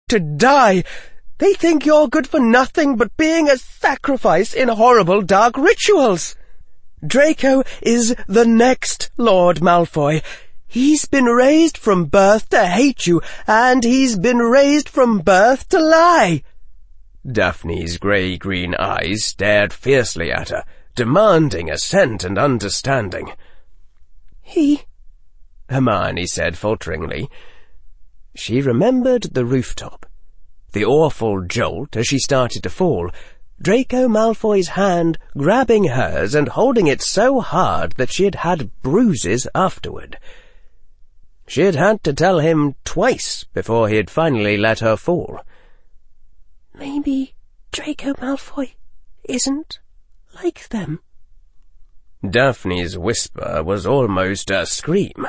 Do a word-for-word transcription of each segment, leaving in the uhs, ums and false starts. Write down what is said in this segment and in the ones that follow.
to die. They think you're good for nothing but being a sacrifice in horrible dark rituals. Draco is the next Lord Malfoy. He's been raised from birth to hate you, and he's been raised from birth to lie." Daphne's grey-green eyes stared fiercely at her, demanding assent and understanding. "He," Hermione said falteringly. She remembered the rooftop, the awful jolt as she started to fall, Draco Malfoy's hand grabbing hers and holding it so hard that she had had bruises afterward. She had had to tell him twice before he had finally let her fall. "Maybe Draco Malfoy isn't like them." Daphne's whisper was almost a scream.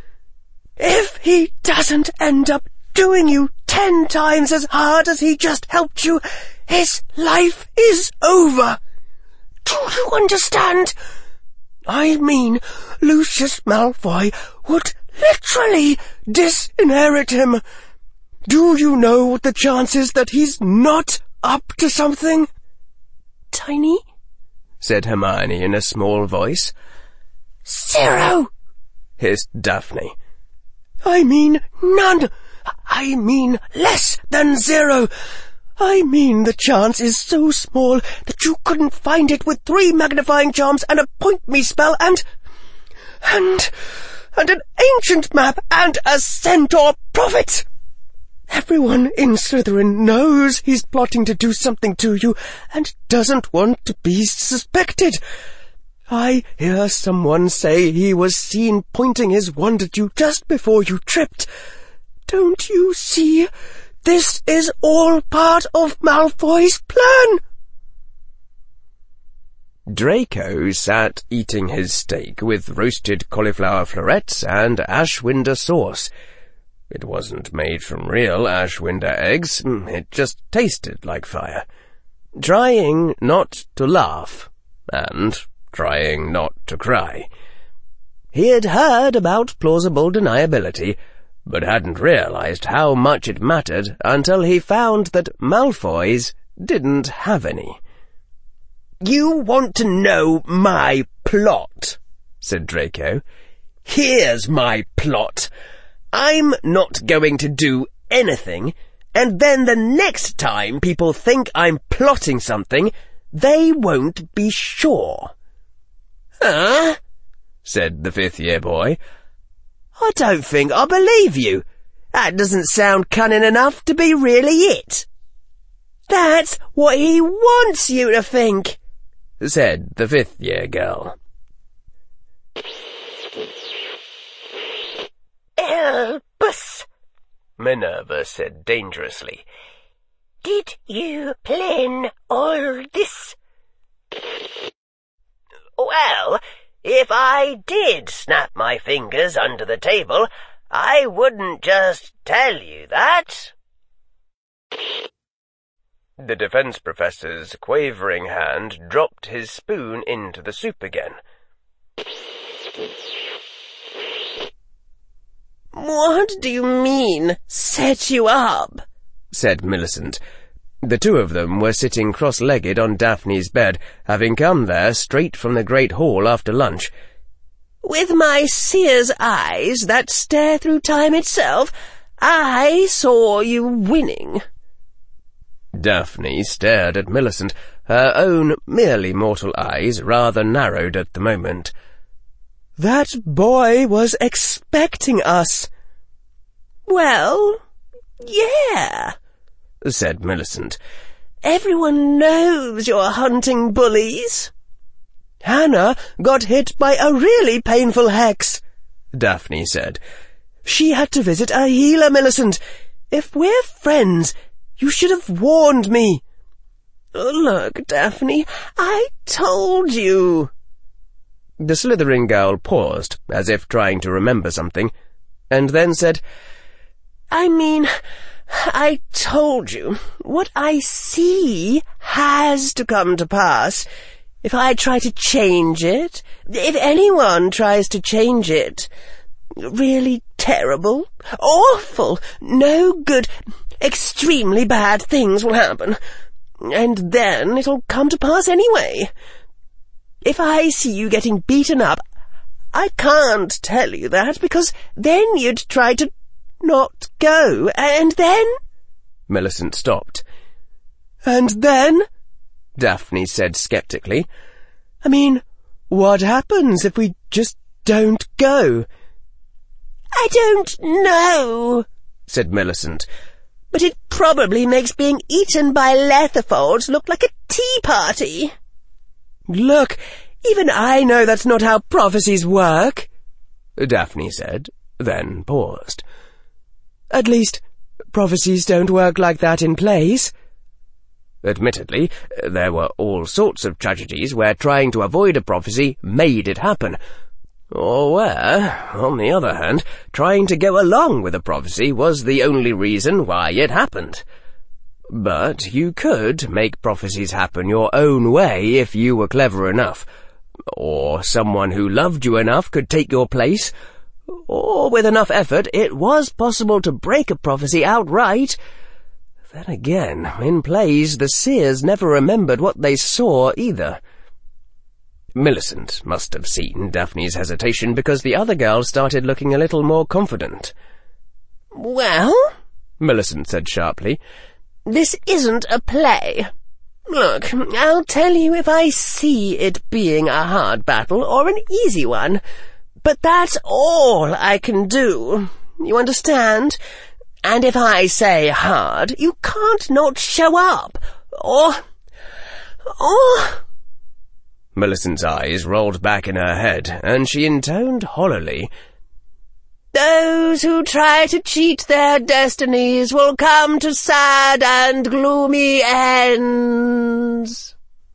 "If he doesn't end up doing you ten times as hard as he just helped you, his life is over. Do you understand? I mean, Lucius Malfoy would literally disinherit him. Do you know what the chances that he's not up to something?" "Tiny," said Hermione in a small voice. "Zero," hissed Daphne. "I mean none. I mean less than zero. I mean the chance is so small that you couldn't find it with three magnifying charms and a point-me spell and... and... and an ancient map and a centaur prophet. Everyone in Slytherin knows he's plotting to do something to you and doesn't want to be suspected. I hear someone say he was seen pointing his wand at you just before you tripped. Don't you see? This is all part of Malfoy's plan." Draco sat eating his steak with roasted cauliflower florets and ashwinder sauce. It wasn't made from real ashwinder eggs, it just tasted like fire. Trying not to laugh, and trying not to cry. He had heard about plausible deniability, but hadn't realized how much it mattered until he found that Malfoy's didn't have any. "You want to know my plot?" said Draco. "Here's my plot. I'm not going to do anything, and then the next time people think I'm plotting something, they won't be sure." "Huh?" said the fifth-year boy. "I don't think I believe you. That doesn't sound cunning enough to be really it." "That's what he wants you to think," said the fifth-year girl. "Albus," Minerva said dangerously, "did you plan all this?" "Well, if I did snap my fingers under the table, I wouldn't just tell you that." The defense professor's quavering hand dropped his spoon into the soup again. "What do you mean, set you up?" said Millicent. The two of them were sitting cross-legged on Daphne's bed, having come there straight from the Great Hall after lunch. "With my seer's eyes that stare through time itself, I saw you winning." Daphne stared at Millicent, her own merely mortal eyes rather narrowed at the moment. "That boy was expecting us." "Well, yeah," said Millicent. "Everyone knows you're hunting bullies." "Hannah got hit by a really painful hex," Daphne said. "She had to visit a healer, Millicent. If we're friends, you should have warned me." "Look, Daphne, I told you." The Slytherin girl paused, as if trying to remember something, and then said, "I mean, I told you, what I see has to come to pass. If I try to change it, if anyone tries to change it, really terrible, awful, no good, extremely bad things will happen. And then it'll come to pass anyway. If I see you getting beaten up, I can't tell you that, because then you'd try to not go, and then—" Millicent stopped. "And then?" Daphne said sceptically. "I mean, what happens if we just don't go?" "I don't know," said Millicent, "but it probably makes being eaten by Letherfolds look like a tea party." "Look, even I know that's not how prophecies work," Daphne said, then paused. "At least, prophecies don't work like that in plays." Admittedly, there were all sorts of tragedies where trying to avoid a prophecy made it happen, or where, on the other hand, trying to go along with a prophecy was the only reason why it happened. But you could make prophecies happen your own way if you were clever enough, or someone who loved you enough could take your place, or with enough effort it was possible to break a prophecy outright. Then again, in plays, the seers never remembered what they saw either. Millicent must have seen Daphne's hesitation, because the other girl started looking a little more confident. "Well," Millicent said sharply, "this isn't a play. Look, I'll tell you if I see it being a hard battle or an easy one, but that's all I can do. You understand? And if I say hard, you can't not show up, or... or—" Millicent's eyes rolled back in her head, and she intoned hollowly, "Those who try to cheat their destinies will come to sad and gloomy ends."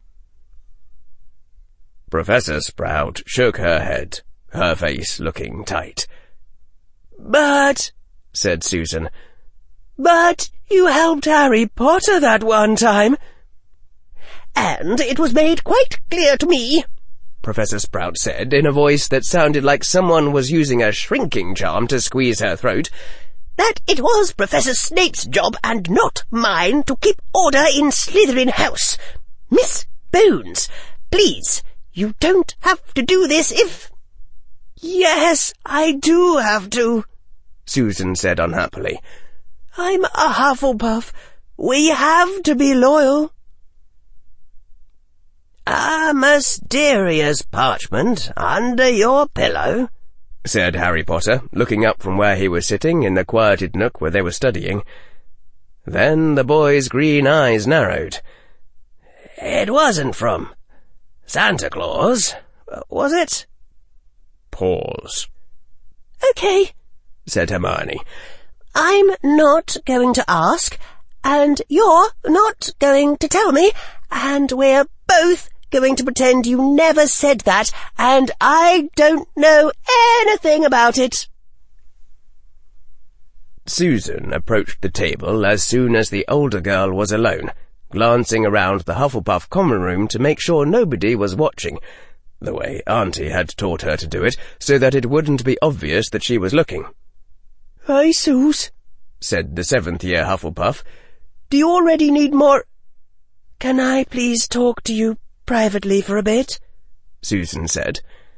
Professor Sprout shook her head, her face looking tight. "But," said Susan, "but you helped Harry Potter that one time." "And it was made quite clear to me," Professor Sprout said, in a voice that sounded like someone was using a shrinking charm to squeeze her throat, "that it was Professor Snape's job and not mine to keep order in Slytherin House. Miss Bones, please, you don't have to do this if—" "Yes, I do have to," Susan said unhappily. "I'm a Hufflepuff. We have to be loyal." "A mysterious parchment under your pillow," said Harry Potter, looking up from where he was sitting in the quieted nook where they were studying. Then the boy's green eyes narrowed. "It wasn't from Santa Claus, was it?" Pause. "Okay," said Hermione. "I'm not going to ask, and you're not going to tell me, and we're both going to pretend you never said that, and I don't know anything about it." Susan approached the table as soon as the older girl was alone, glancing around the Hufflepuff common room to make sure nobody was watching, the way Auntie had taught her to do it, so that it wouldn't be obvious that she was looking. "Hi, Sus," said the seventh-year Hufflepuff. "Do you already need more—" "Can I please talk to you privately for a bit?" Susan said.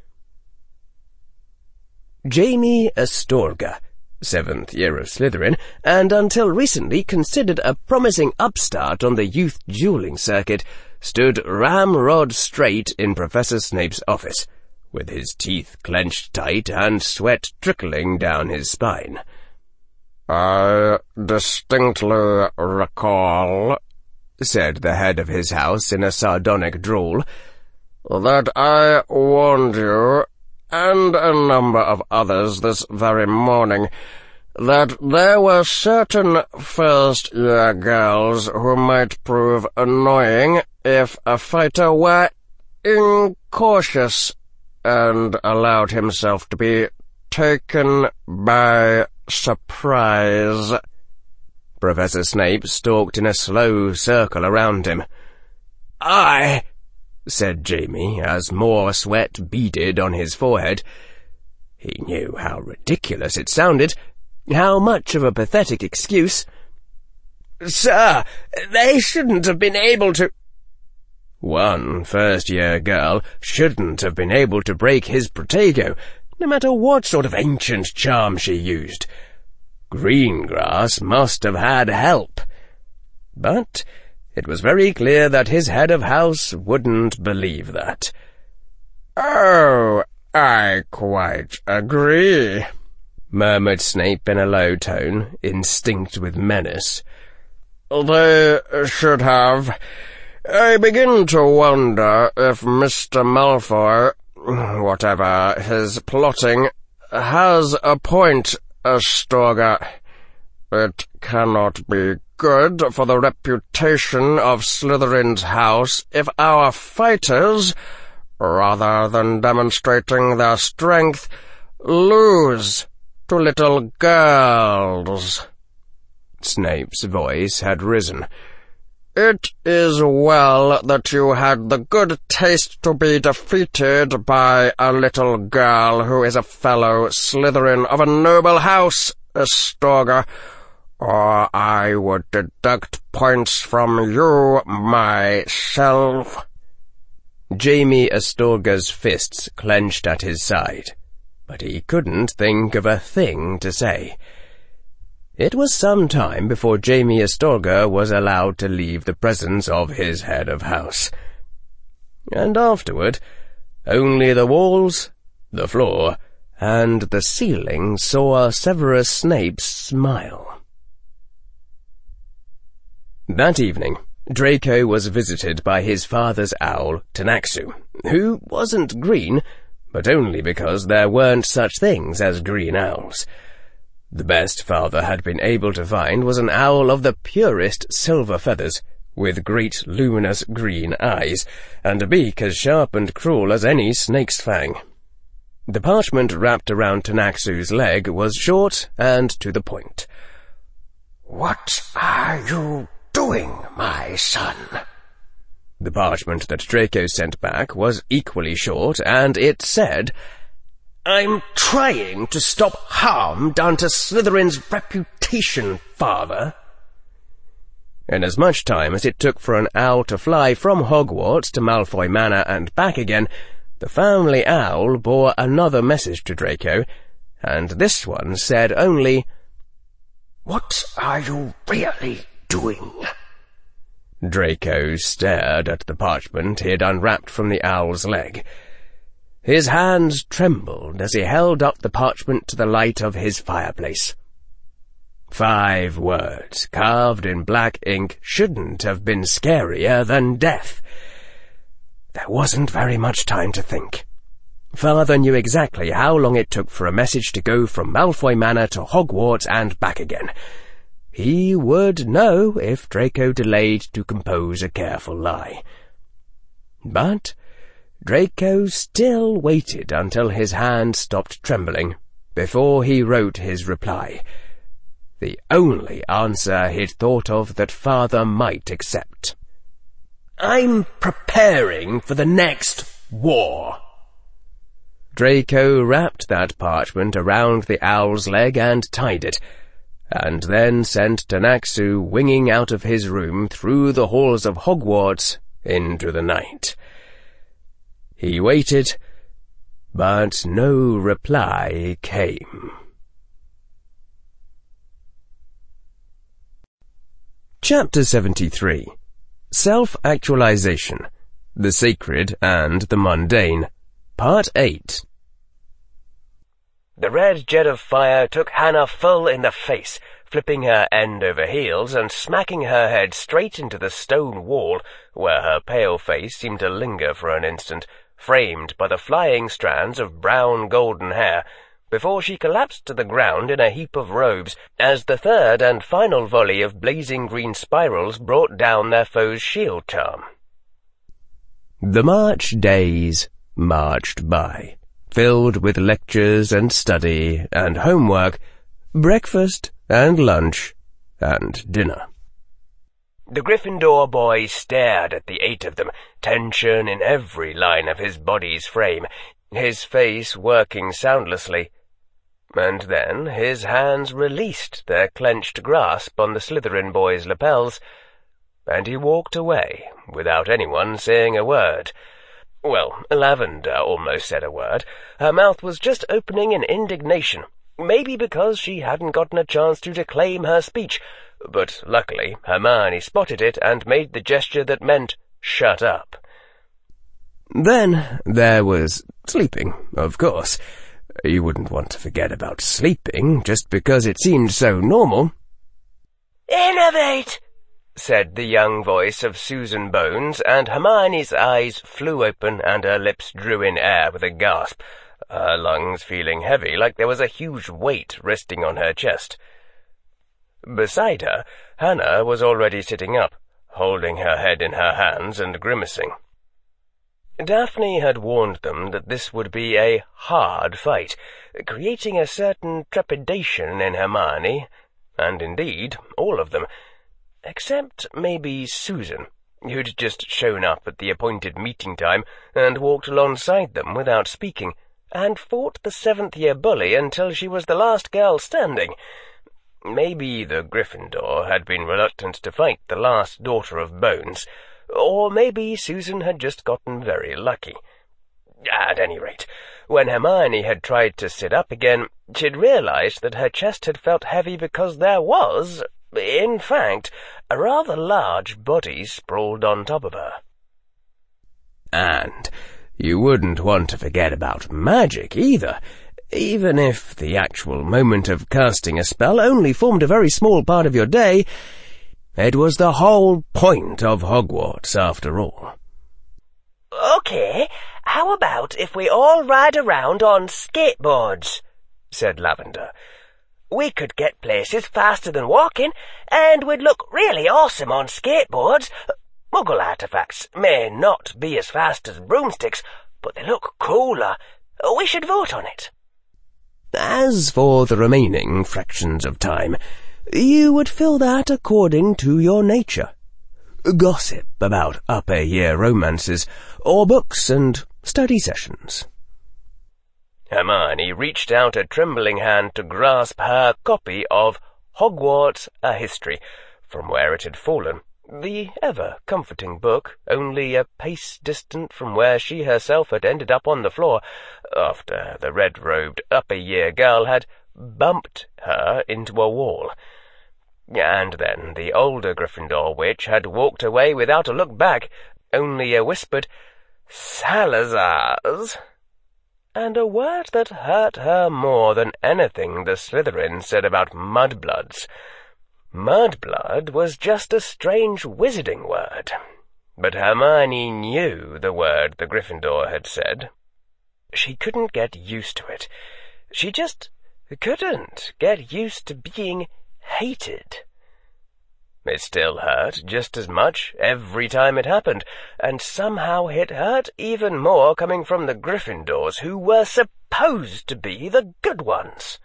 Jamie Astorga, seventh year of Slytherin, and until recently considered a promising upstart on the youth dueling circuit, stood ramrod straight in Professor Snape's office, with his teeth clenched tight and sweat trickling down his spine. "I distinctly recall," said the head of his house in a sardonic drawl, "that I warned you, and a number of others this very morning, that there were certain first-year girls who might prove annoying if a fighter were incautious and allowed himself to be taken by surprise." Professor Snape stalked in a slow circle around him. "I," said Jamie, as more sweat beaded on his forehead. He knew how ridiculous it sounded, how much of a pathetic excuse. Sir, they shouldn't have been able to—" One first-year girl shouldn't have been able to break his Protego, no matter what sort of ancient charm she used. Greengrass must have had help. But it was very clear that his head of house wouldn't believe that. "Oh, I quite agree," murmured Snape in a low tone, instinct with menace. "They should have. I begin to wonder if Mister Malfoy, whatever his plotting, has a point, Astorga. It cannot be good for the reputation of Slytherin's house if our fighters, rather than demonstrating their strength, lose to little girls." Snape's voice had risen. "It is well that you had the good taste to be defeated by a little girl who is a fellow Slytherin of a noble house, Astorga, or I would deduct points from you myself." Jamie Astorga's fists clenched at his side, but he couldn't think of a thing to say. It was some time before Jamie Astorga was allowed to leave the presence of his head of house. And afterward, only the walls, the floor, and the ceiling saw Severus Snape's smile. That evening, Draco was visited by his father's owl, Tanaxu, who wasn't green, but only because there weren't such things as green owls. The best father had been able to find was an owl of the purest silver feathers, with great luminous green eyes, and a beak as sharp and cruel as any snake's fang. The parchment wrapped around Tanaxu's leg was short and to the point. "What are you doing, my son?" The parchment that Draco sent back was equally short, and it said, "I'm trying to stop harm done to Slytherin's reputation, father." In as much time as it took for an owl to fly from Hogwarts to Malfoy Manor and back again, the family owl bore another message to Draco, and this one said only, "What are you really doing?" Draco stared at the parchment he had unwrapped from the owl's leg. His hands trembled as he held up the parchment to the light of his fireplace. Five words, carved in black ink, shouldn't have been scarier than death. There wasn't very much time to think. Father knew exactly how long it took for a message to go from Malfoy Manor to Hogwarts and back again. He would know if Draco delayed to compose a careful lie. But Draco still waited until his hand stopped trembling before he wrote his reply, the only answer he'd thought of that Father might accept. "I'm preparing for the next war." Draco wrapped that parchment around the owl's leg and tied it, and then sent Tanaxu winging out of his room through the halls of Hogwarts into the night. He waited, but no reply came. Chapter seventy-three. Self-Actualization, the Sacred and the Mundane, Part eight. The red jet of fire took Hannah full in the face, flipping her end over heels and smacking her head straight into the stone wall, where her pale face seemed to linger for an instant, framed by the flying strands of brown golden hair, before she collapsed to the ground in a heap of robes, as the third and final volley of blazing green spirals brought down their foe's shield charm. The March days marched by, filled with lectures and study and homework, breakfast and lunch and dinner. The Gryffindor boy stared at the eight of them, tension in every line of his body's frame, his face working soundlessly. and then his hands released their clenched grasp on the Slytherin boy's lapels, and he walked away without anyone saying a word. Well, Lavender almost said a word. Her mouth was just opening in indignation, maybe because she hadn't gotten a chance to declaim her speech, but luckily Hermione spotted it and made the gesture that meant, "Shut up." Then there was sleeping, of course. You wouldn't want to forget about sleeping, just because it seemed so normal. "Innovate!" said the young voice of Susan Bones, and Hermione's eyes flew open and her lips drew in air with a gasp, her lungs feeling heavy like there was a huge weight resting on her chest. Beside her, Hannah was already sitting up, holding her head in her hands and grimacing. Daphne had warned them that this would be a hard fight, creating a certain trepidation in Hermione, and indeed all of them, except maybe Susan, who'd just shown up at the appointed meeting time and walked alongside them without speaking, and fought the seventh-year bully until she was the last girl standing. Maybe the Gryffindor had been reluctant to fight the last daughter of Bones, or maybe Susan had just gotten very lucky. At any rate, when Hermione had tried to sit up again, she'd realized that her chest had felt heavy because there was, in fact, a rather large body sprawled on top of her. And you wouldn't want to forget about magic either, even if the actual moment of casting a spell only formed a very small part of your day. It was the whole point of Hogwarts, after all. "Okay, how about if we all ride around on skateboards?" said Lavender. "We could get places faster than walking, and we'd look really awesome on skateboards. Muggle artifacts may not be as fast as broomsticks, but they look cooler. We should vote on it." As for the remaining fractions of time, you would fill that according to your nature. Gossip about upper-year romances, or books and study sessions. Hermione reached out a trembling hand to grasp her copy of Hogwarts: A History, from where it had fallen, the ever-comforting book, only a pace distant from where she herself had ended up on the floor, after the red-robed upper-year girl had bumped her into a wall. And then the older Gryffindor witch had walked away without a look back, only a whispered, "Salazar's," and a word that hurt her more than anything the Slytherin said about mudbloods. Mudblood was just a strange wizarding word, but Hermione knew the word the Gryffindor had said. She couldn't get used to it. She just couldn't get used to being hated. It still hurt just as much every time it happened, and somehow it hurt even more coming from the Gryffindors, who were supposed to be the good ones.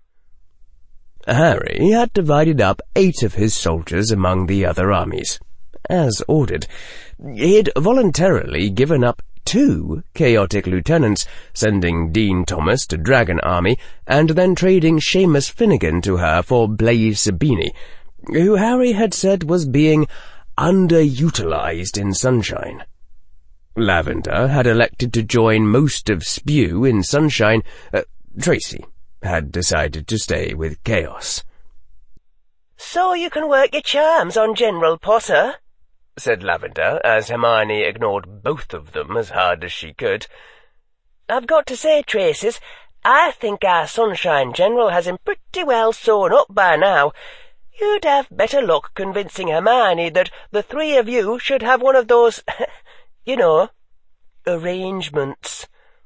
Harry had divided up eight of his soldiers among the other armies, as ordered. He'd voluntarily given up two chaotic lieutenants, sending Dean Thomas to Dragon Army, and then trading Seamus Finnegan to her for Blaise Zabini, who Harry had said was being underutilized in Sunshine. Lavender had elected to join most of Spew in Sunshine. Uh, Tracy had decided to stay with Chaos. "So you can work your charms on General Potter," said Lavender, as Hermione ignored both of them as hard as she could. "I've got to say, Traces, I think our Sunshine General has him pretty well sewn up by now. You'd have better luck convincing Hermione that the three of you should have one of those, you know, arrangements."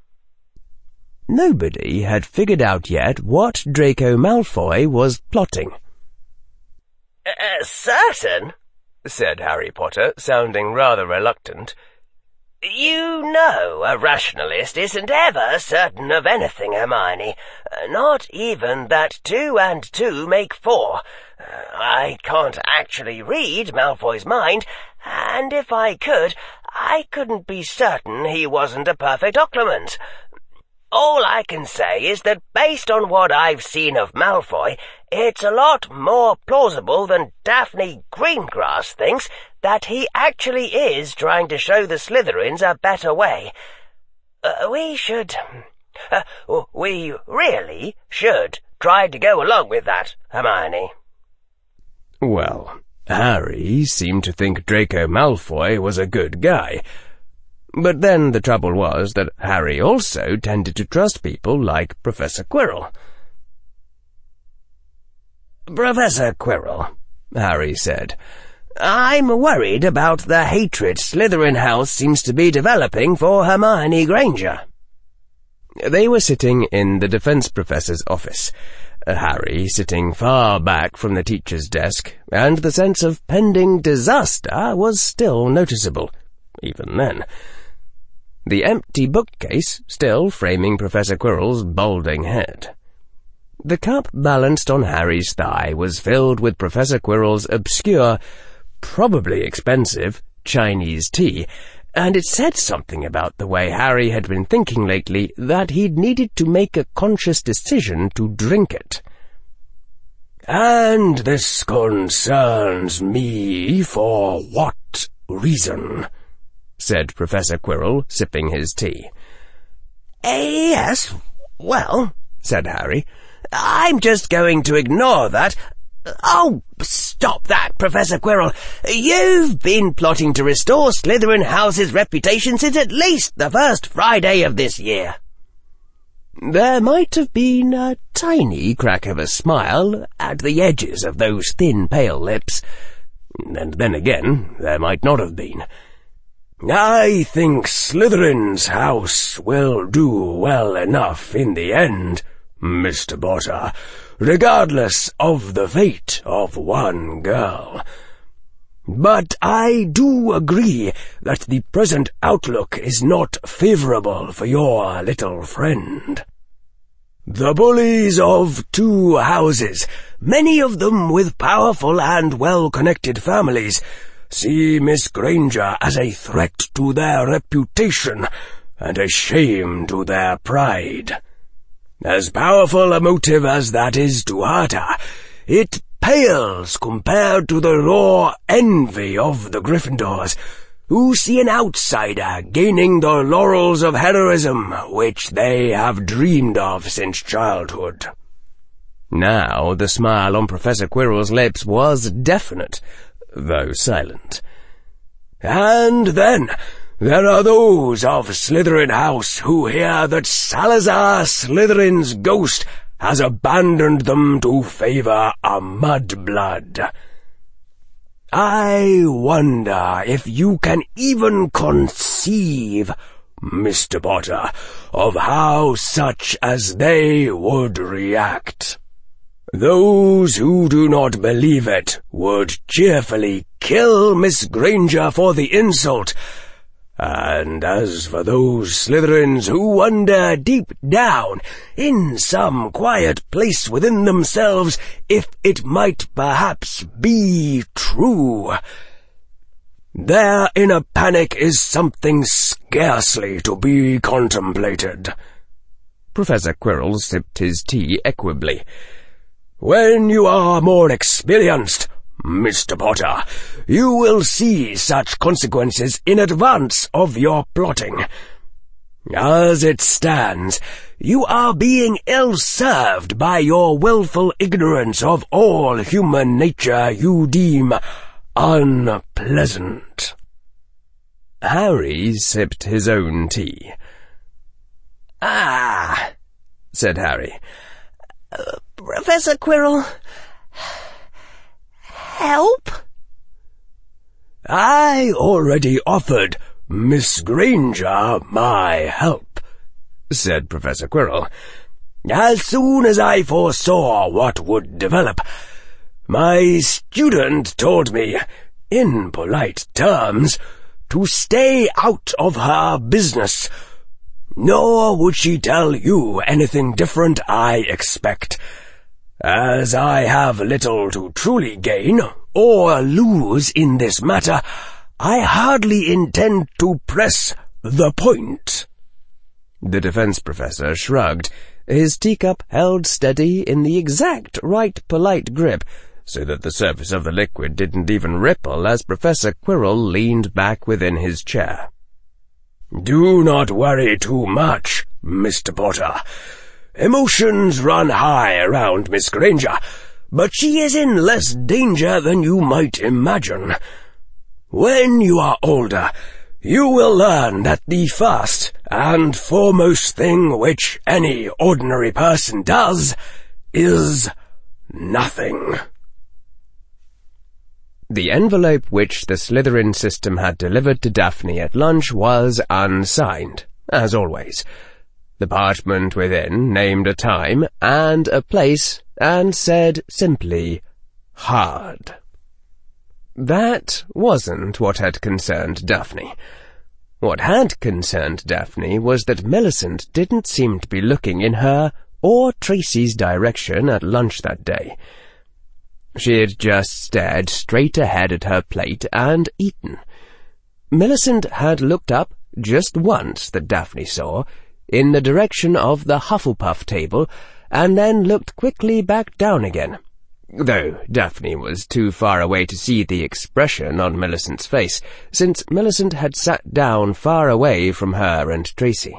Nobody had figured out yet what Draco Malfoy was plotting. Uh, certain, said Harry Potter, sounding rather reluctant. "You know a rationalist isn't ever certain of anything, Hermione. Not even that two and two make four. I can't actually read Malfoy's mind, and if I could, I couldn't be certain he wasn't a perfect occlumens. All I can say is that based on what I've seen of Malfoy, it's a lot more plausible than Daphne Greengrass thinks that he actually is trying to show the Slytherins a better way. Uh, we should... Uh, we really should try to go along with that, Hermione. Well, Harry seemed to think Draco Malfoy was a good guy. But then the trouble was that Harry also tended to trust people like Professor Quirrell. Professor Quirrell, Harry said, I'm worried about the hatred Slytherin House seems to be developing for Hermione Granger. They were sitting in the Defence Professor's office, Harry sitting far back from the teacher's desk, and the sense of pending disaster was still noticeable, even then. The empty bookcase still framing Professor Quirrell's balding head. The cup balanced on Harry's thigh was filled with Professor Quirrell's obscure, probably expensive, Chinese tea, and it said something about the way Harry had been thinking lately that he'd needed to make a conscious decision to drink it. "And this concerns me for what reason?" said Professor Quirrell, sipping his tea. Yes, well, said Harry, I'm just going to ignore that. Oh, stop that, Professor Quirrell. You've been plotting to restore Slytherin House's reputation since at least the first Friday of this year. There might have been a tiny crack of a smile at the edges of those thin, pale lips, and then again there might not have been. "I think Slytherin's house will do well enough in the end, Mister Potter, regardless of the fate of one girl. But I do agree that the present outlook is not favourable for your little friend. The bullies of two houses, many of them with powerful and well-connected families, see Miss Granger as a threat to their reputation and a shame to their pride. As powerful a motive as that is to hurt her, it pales compared to the raw envy of the Gryffindors, who see an outsider gaining the laurels of heroism which they have dreamed of since childhood." Now the smile on Professor Quirrell's lips was definite, though silent. "And then there are those of Slytherin House who hear that Salazar Slytherin's ghost has abandoned them to favour a mudblood. I wonder if you can even conceive, Mister Potter, of how such as they would react. Those who do not believe it would cheerfully kill Miss Granger for the insult, and as for those Slytherins who wonder deep down, in some quiet place within themselves, if it might perhaps be true, their inner panic is something scarcely to be contemplated." Professor Quirrell sipped his tea equably. "When you are more experienced, Mister Potter, you will see such consequences in advance of your plotting. As it stands, you are being ill-served by your willful ignorance of all human nature you deem unpleasant." Harry sipped his own tea. "Ah," said Harry. Uh, Professor Quirrell, help?" "I already offered Miss Granger my help," said Professor Quirrell, "as soon as I foresaw what would develop. My student told me, in polite terms, to stay out of her business. Nor would she tell you anything different, I expect. As I have little to truly gain or lose in this matter, I hardly intend to press the point." The defense professor shrugged, his teacup held steady in the exact right polite grip, so that the surface of the liquid didn't even ripple as Professor Quirrell leaned back within his chair. "Do not worry too much, Mister Potter. Emotions run high around Miss Granger, but she is in less danger than you might imagine. When you are older, you will learn that the first and foremost thing which any ordinary person does is nothing." The envelope which the Slytherin system had delivered to Daphne at lunch was unsigned, as always. The parchment within named a time and a place and said simply, "Hard." That wasn't what had concerned Daphne. What had concerned Daphne was that Millicent didn't seem to be looking in her or Tracy's direction at lunch that day. She had just stared straight ahead at her plate and eaten. Millicent had looked up just once that Daphne saw, in the direction of the Hufflepuff table, and then looked quickly back down again, though Daphne was too far away to see the expression on Millicent's face, since Millicent had sat down far away from her and Tracy.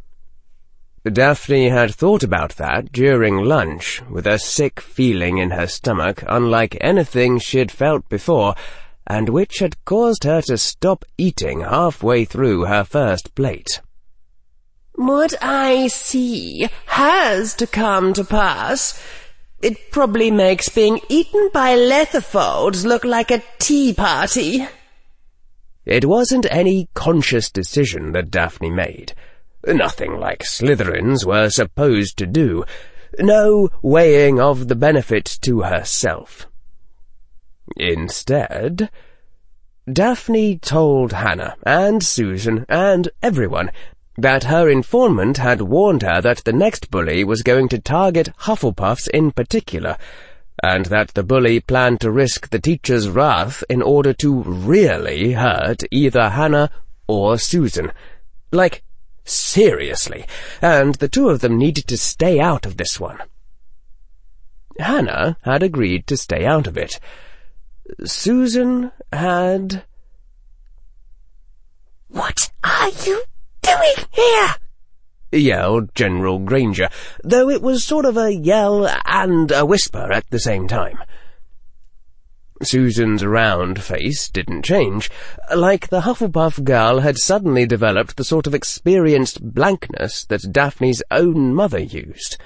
Daphne had thought about that during lunch, with a sick feeling in her stomach unlike anything she'd felt before, and which had caused her to stop eating halfway through her first plate. "What I see has to come to pass. It probably makes being eaten by Letherfolds look like a tea party." It wasn't any conscious decision that Daphne made. Nothing like Slytherins were supposed to do. No weighing of the benefit to herself. Instead, Daphne told Hannah and Susan and everyone that her informant had warned her that the next bully was going to target Hufflepuffs in particular, and that the bully planned to risk the teacher's wrath in order to really hurt either Hannah or Susan. Like, seriously, and the two of them needed to stay out of this one. Hannah had agreed to stay out of it. Susan had... "What are you doing here?" yelled General Granger, though it was sort of a yell and a whisper at the same time. Susan's round face didn't change. Like the Hufflepuff girl had suddenly developed the sort of experienced blankness that Daphne's own mother used.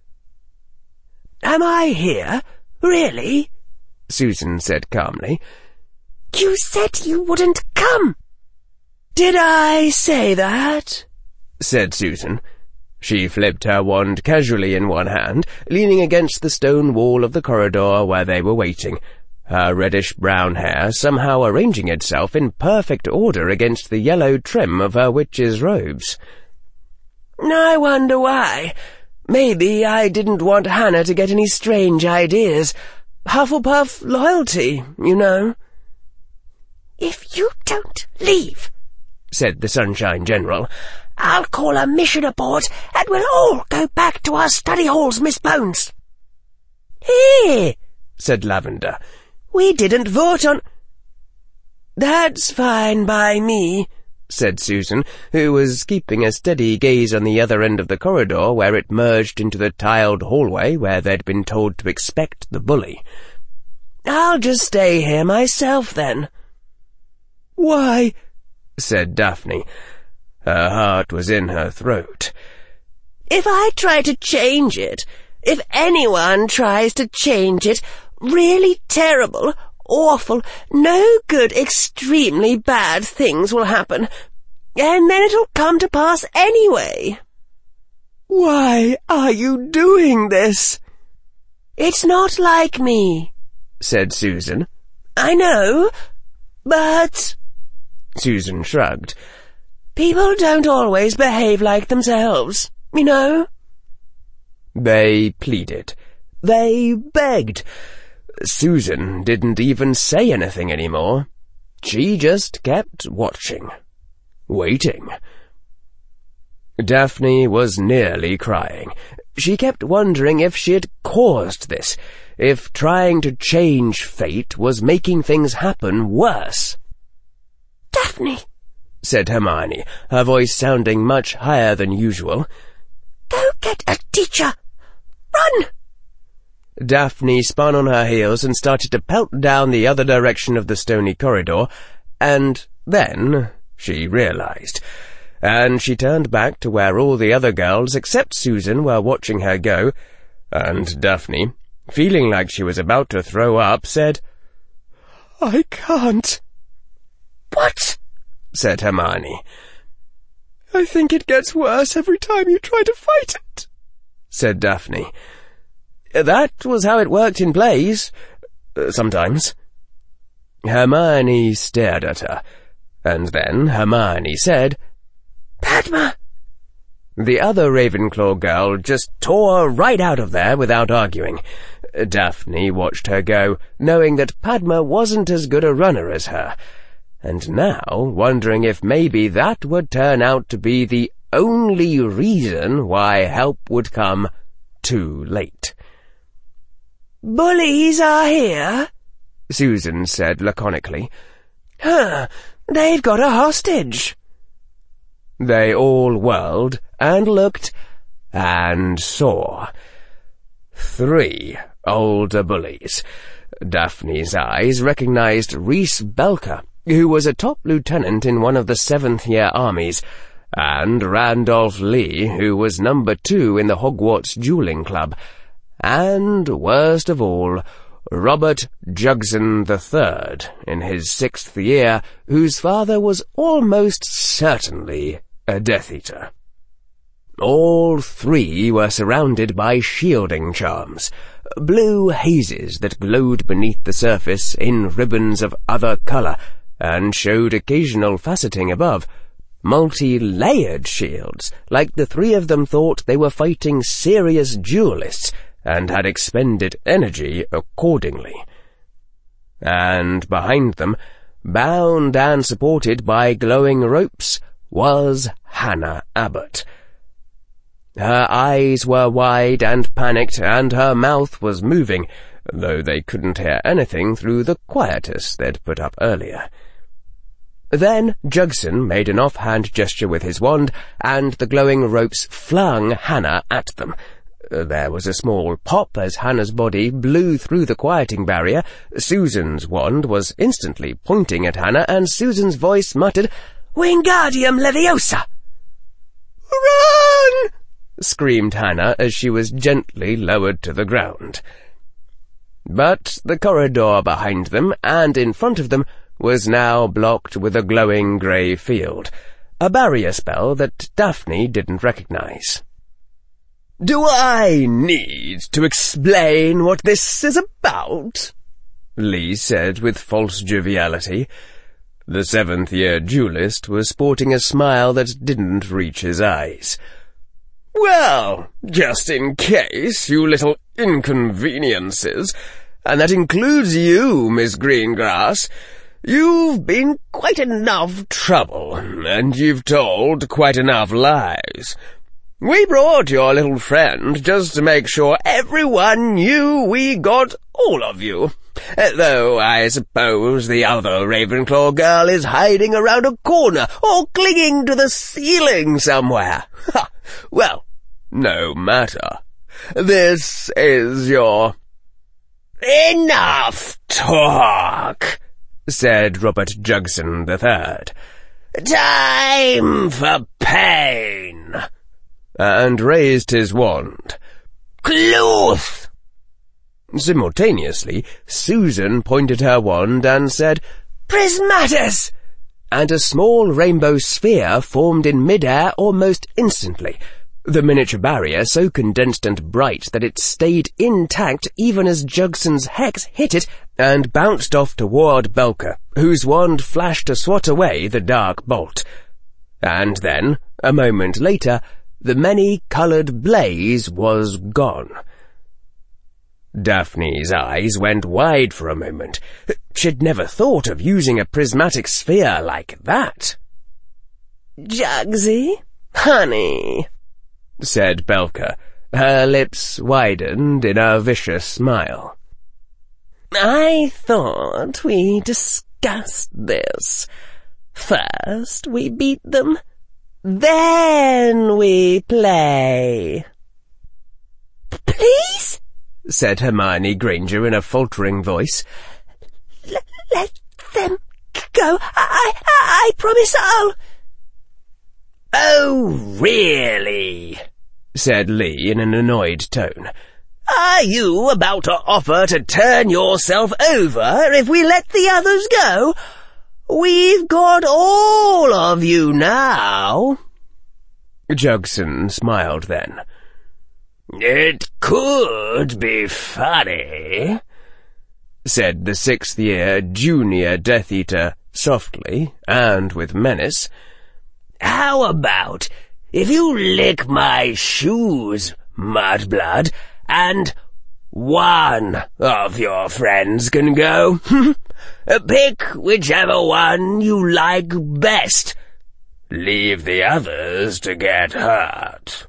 "Am I here? Really?" Susan said calmly. "You said you wouldn't come." "Did I say that?" said Susan. She flipped her wand casually in one hand, leaning against the stone wall of the corridor where they were waiting, her reddish-brown hair somehow arranging itself in perfect order against the yellow trim of her witch's robes. "I wonder why. Maybe I didn't want Hannah to get any strange ideas. Hufflepuff loyalty, you know." "If you don't leave," said the Sunshine General, "I'll call a mission aboard and we'll all go back to our study halls, Miss Bones." "Here," said Lavender. "We didn't vote on—" "That's fine by me," said Susan, who was keeping a steady gaze on the other end of the corridor where it merged into the tiled hallway where they'd been told to expect the bully. "I'll just stay here myself, then." "Why," said Daphne. Her heart was in her throat. "If I try to change it, if anyone tries to change it, really terrible, awful, no good, extremely bad things will happen, and then it'll come to pass anyway." "Why are you doing this?" "It's not like me," said Susan. "I know, but—" Susan shrugged. "People don't always behave like themselves, you know." They pleaded. They begged. Susan didn't even say anything anymore. She just kept watching. Waiting. Daphne was nearly crying. She kept wondering if she had caused this, if trying to change fate was making things happen worse. "Daphne," said Hermione, her voice sounding much higher than usual. "Go get a teacher! Run!" Daphne spun on her heels and started to pelt down the other direction of the stony corridor, and then she realized, and she turned back to where all the other girls except Susan were watching her go, and Daphne, feeling like she was about to throw up, said, "I can't." "What?" said Hermione. "I think it gets worse every time you try to fight it," said Daphne. "That was how it worked in plays. Uh, sometimes." Hermione stared at her, and then Hermione said, "Padma!" The other Ravenclaw girl just tore right out of there without arguing. Daphne watched her go, knowing that Padma wasn't as good a runner as her, and now wondering if maybe that would turn out to be the only reason why help would come too late. "Bullies are here," Susan said laconically. "Huh, they've got a hostage." They all whirled and looked and saw. Three older bullies. Daphne's eyes recognized Reese Belker, who was a top lieutenant in one of the seventh-year armies, and Randolph Lee, who was number two in the Hogwarts Dueling Club, and, worst of all, Robert Jugson the Third, in his sixth year, whose father was almost certainly a Death Eater. All three were surrounded by shielding charms, blue hazes that glowed beneath the surface in ribbons of other colour, and showed occasional faceting above, multi-layered shields, like the three of them thought they were fighting serious duelists, and had expended energy accordingly. And behind them, bound and supported by glowing ropes, was Hannah Abbott. Her eyes were wide and panicked, and her mouth was moving, though they couldn't hear anything through the quietus they'd put up earlier. Then Jugson made an offhand gesture with his wand, and the glowing ropes flung Hannah at them. There was a small pop as Hannah's body blew through the quieting barrier. Susan's wand was instantly pointing at Hannah, and Susan's voice muttered, "Wingardium Leviosa!" "Run!" screamed Hannah as she was gently lowered to the ground. But the corridor behind them and in front of them was now blocked with a glowing grey field, a barrier spell that Daphne didn't recognize. "Do I need to explain what this is about?" Lee said with false joviality. The seventh-year duelist was sporting a smile that didn't reach his eyes. "Well, just in case, you little inconveniences, and that includes you, Miss Greengrass, you've been quite enough trouble, and you've told quite enough lies. We brought your little friend just to make sure everyone knew we got all of you, though I suppose the other Ravenclaw girl is hiding around a corner or clinging to the ceiling somewhere. Ha! Well, no matter. This is your—" "Enough talk," said Robert Jugson the Third. "Time for pain," and raised his wand. "Cluth!" Simultaneously, Susan pointed her wand and said, "Prismatis!" and a small rainbow sphere formed in mid-air almost instantly, the miniature barrier so condensed and bright that it stayed intact even as Jugson's hex hit it and bounced off toward Belker, whose wand flashed to swat away the dark bolt. And then, a moment later, the many-coloured blaze was gone. Daphne's eyes went wide for a moment. She'd never thought of using a prismatic sphere like that. "Jugsy," "Honey," said Belka. Her lips widened in a vicious smile. "I thought we discussed this. First we beat them, then we play." "Please?" said Hermione Granger in a faltering voice. L- let them go. I, I, I promise I'll... "Oh, really?" said Lee in an annoyed tone. "Are you about to offer to turn yourself over if we let the others go? We've got all of you now." Jugson smiled then. "It could be funny," said the sixth-year junior Death Eater softly and with menace. "How about if you lick my shoes, Mudblood, and one of your friends can go? Pick whichever one you like best. Leave the others to get hurt."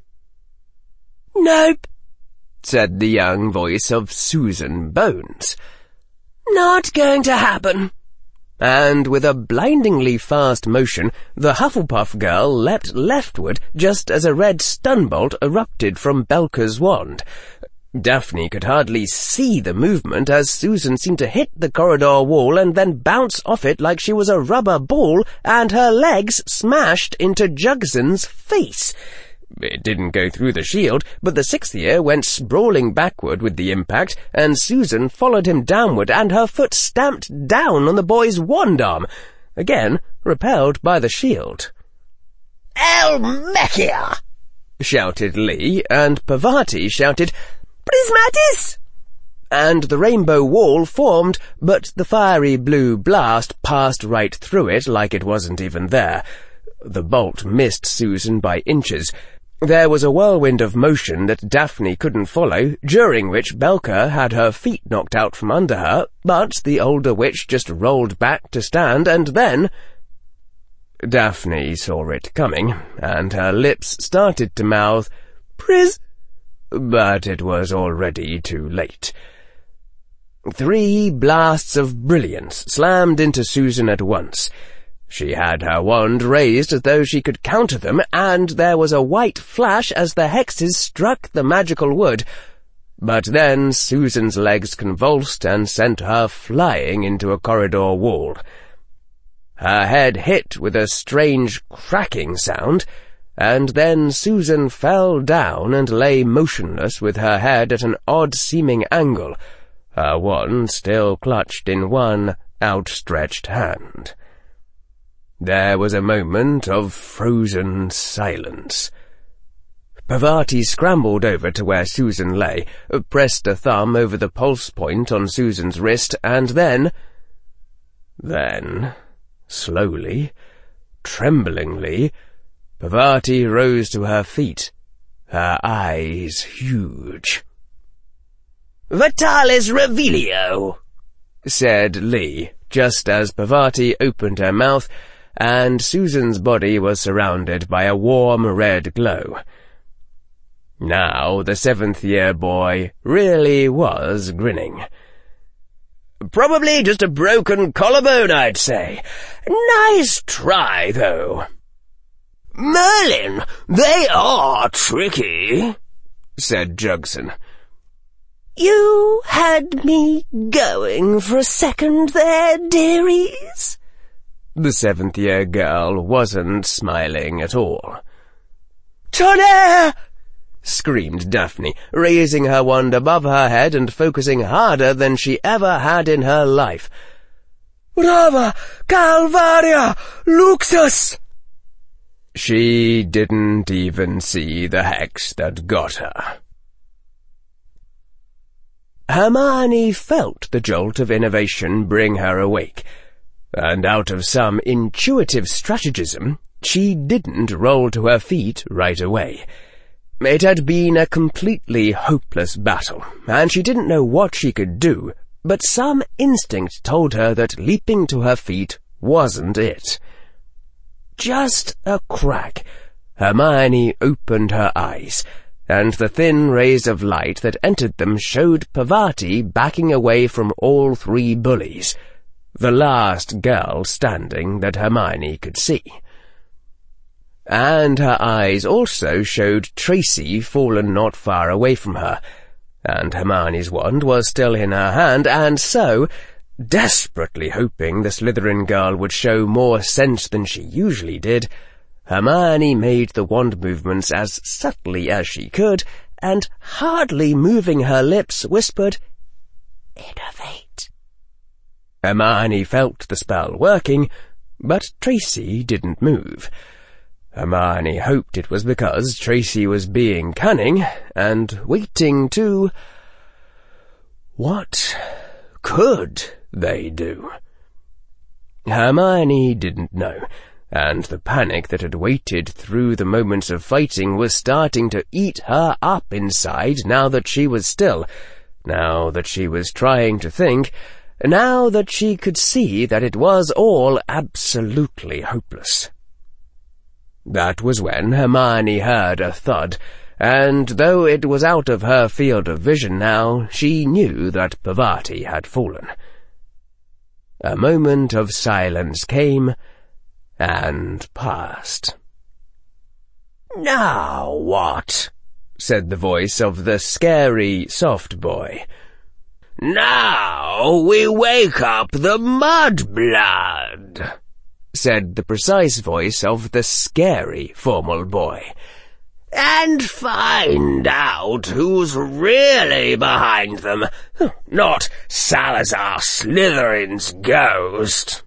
"Nope," said the young voice of Susan Bones. "Not going to happen." And with a blindingly fast motion, the Hufflepuff girl leapt leftward just as a red stunbolt erupted from Belka's wand. Daphne could hardly see the movement as Susan seemed to hit the corridor wall and then bounce off it like she was a rubber ball, and her legs smashed into Jugson's face. It didn't go through the shield, but the sixth year went sprawling backward with the impact, and Susan followed him downward, and her foot stamped down on the boy's wand arm, again repelled by the shield. "Elmechia!" shouted Lee, and Parvati shouted, "Prismatis!" and the rainbow wall formed, but the fiery blue blast passed right through it like it wasn't even there. The bolt missed Susan by inches. There was a whirlwind of motion that Daphne couldn't follow, during which Belka had her feet knocked out from under her, but the older witch just rolled back to stand, and then... Daphne saw it coming, and her lips started to mouth, "Pris..." but it was already too late. Three blasts of brilliance slammed into Susan at once. She had her wand raised as though she could counter them, and there was a white flash as the hexes struck the magical wood. But then Susan's legs convulsed and sent her flying into a corridor wall. Her head hit with a strange cracking sound, and then Susan fell down and lay motionless with her head at an odd-seeming angle, her wand still clutched in one outstretched hand. There was a moment of frozen silence. Parvati scrambled over to where Susan lay, pressed a thumb over the pulse point on Susan's wrist, and then... Then, slowly, tremblingly, Parvati rose to her feet, her eyes huge. "Vitalis Revelio," said Lee, just as Parvati opened her mouth, and Susan's body was surrounded by a warm red glow. Now the seventh-year boy really was grinning. "Probably just a broken collarbone, I'd say. Nice try, though." "Merlin, they are tricky," said Jugson. "You had me going for a second there, dearies." The seventh-year girl wasn't smiling at all. "Tonnerre!" screamed Daphne, raising her wand above her head and focusing harder than she ever had in her life. "Rava Calvaria Luxus!" She didn't even see the hex that got her. Hermione felt the jolt of innovation bring her awake, and out of some intuitive strategism, she didn't roll to her feet right away. It had been a completely hopeless battle, and she didn't know what she could do, but some instinct told her that leaping to her feet wasn't it. Just a crack, Hermione opened her eyes, and the thin rays of light that entered them showed Parvati backing away from all three bullies, the last girl standing that Hermione could see. And her eyes also showed Tracy fallen not far away from her, and Hermione's wand was still in her hand, and so, desperately hoping the Slytherin girl would show more sense than she usually did, Hermione made the wand movements as subtly as she could, and, hardly moving her lips, whispered, "Innovate." Hermione felt the spell working, but Tracy didn't move. Hermione hoped it was because Tracy was being cunning, and waiting to... What could they do? Hermione didn't know, and the panic that had waited through the moments of fighting was starting to eat her up inside now that she was still, now that she was trying to think, now that she could see that it was all absolutely hopeless. That was when Hermione heard a thud, and though it was out of her field of vision now, she knew that Parvati had fallen. A moment of silence came, and passed. "Now what?" said the voice of the scary, soft boy. "Now we wake up the mudblood," said the precise voice of the scary, formal boy, "and find out who's really behind them, not Salazar Slytherin's ghost."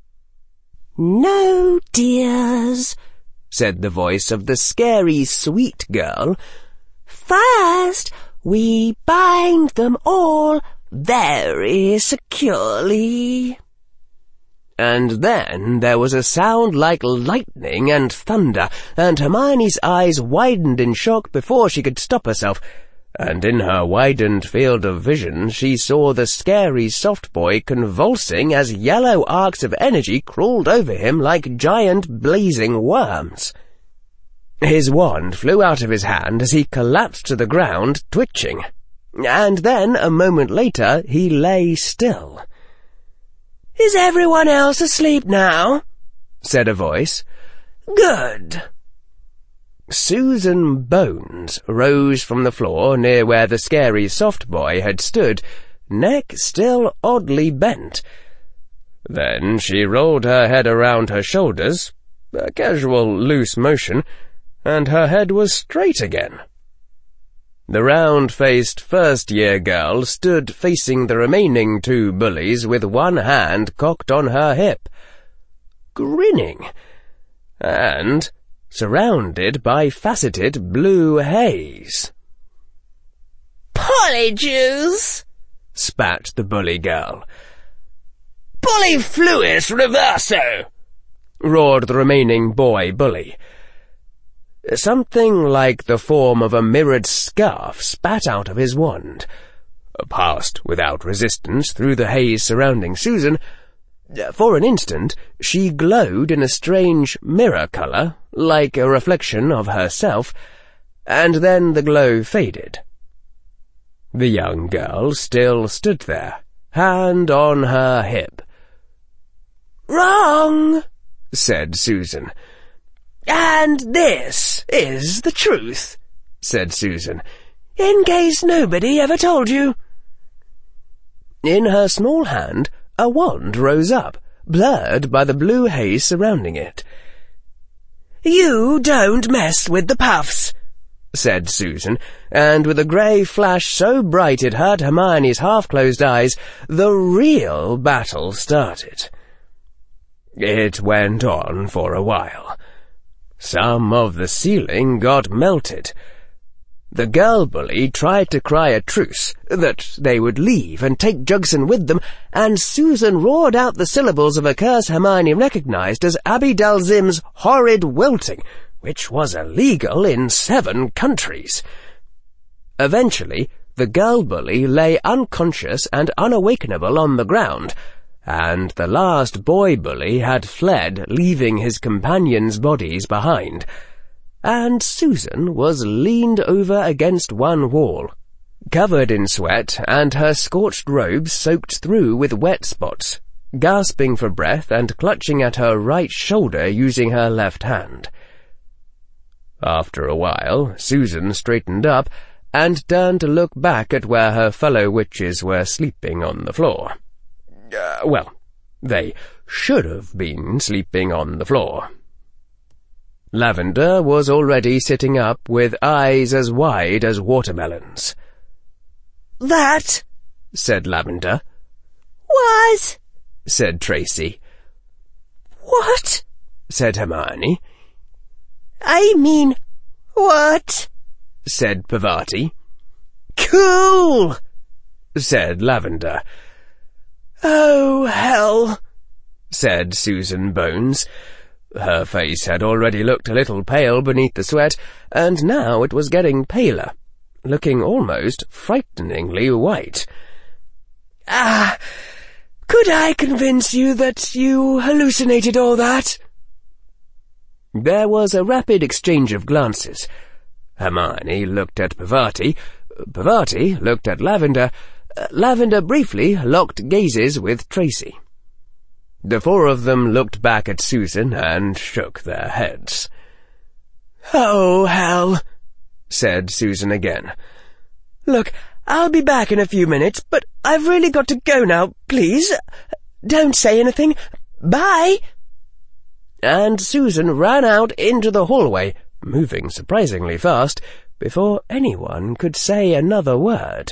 "No, dears," said the voice of the scary, sweet girl. "First, we bind them all very securely." And then there was a sound like lightning and thunder, and Hermione's eyes widened in shock before she could stop herself, and in her widened field of vision she saw the scary soft boy convulsing as yellow arcs of energy crawled over him like giant blazing worms. His wand flew out of his hand as he collapsed to the ground, twitching, and then, a moment later, he lay still. "Is everyone else asleep now?" said a voice. "Good." Susan Bones rose from the floor near where the scary soft boy had stood, neck still oddly bent. Then she rolled her head around her shoulders, a casual loose motion, and her head was straight again. The round-faced first-year girl stood facing the remaining two bullies with one hand cocked on her hip, grinning, and surrounded by faceted blue haze. "Polyjuice!" spat the bully girl. "Polyfluis reverso!" roared the remaining boy bully. Something like the form of a mirrored scarf spat out of his wand, passed without resistance through the haze surrounding Susan. For an instant she glowed in a strange mirror colour, like a reflection of herself, and then the glow faded. The young girl still stood there, hand on her hip. "Wrong," said Susan. "And this is the truth," said Susan, "in case nobody ever told you." In her small hand a wand rose up, blurred by the blue haze surrounding it. "You don't mess with the puffs," said Susan, and with a grey flash so bright it hurt Hermione's half-closed eyes, the real battle started. It went on for a while. Some of the ceiling got melted. The girl bully tried to cry a truce, that they would leave and take Jugson with them, and Susan roared out the syllables of a curse Hermione recognized as Abby Dalzim's horrid wilting, which was illegal in seven countries. Eventually, the girl bully lay unconscious and unawakenable on the ground, and the last boy bully had fled, leaving his companions' bodies behind. and Susan was leaned over against one wall, covered in sweat and her scorched robes soaked through with wet spots, gasping for breath and clutching at her right shoulder using her left hand. After a while, Susan straightened up and turned to look back at where her fellow witches were sleeping on the floor. Uh, well, they should have been sleeping on the floor. Lavender was already sitting up with eyes as wide as watermelons. That, said Lavender. was, said Tracy. what? said Hermione. I mean, what? said Parvati. Cool, said Lavender. Oh, hell, said Susan Bones. Her face had already looked a little pale beneath the sweat, and now it was getting paler, looking almost frighteningly white. Ah, could I convince you that you hallucinated all that? There was a rapid exchange of glances. Hermione looked at Parvati, Parvati looked at Lavender, uh, Lavender briefly locked gazes with Tracy. The four of them looked back at Susan and shook their heads. Oh, hell, said Susan again. Look, I'll be back in a few minutes, but I've really got to go now, please. Don't say anything. Bye. And Susan ran out into the hallway, moving surprisingly fast, before anyone could say another word.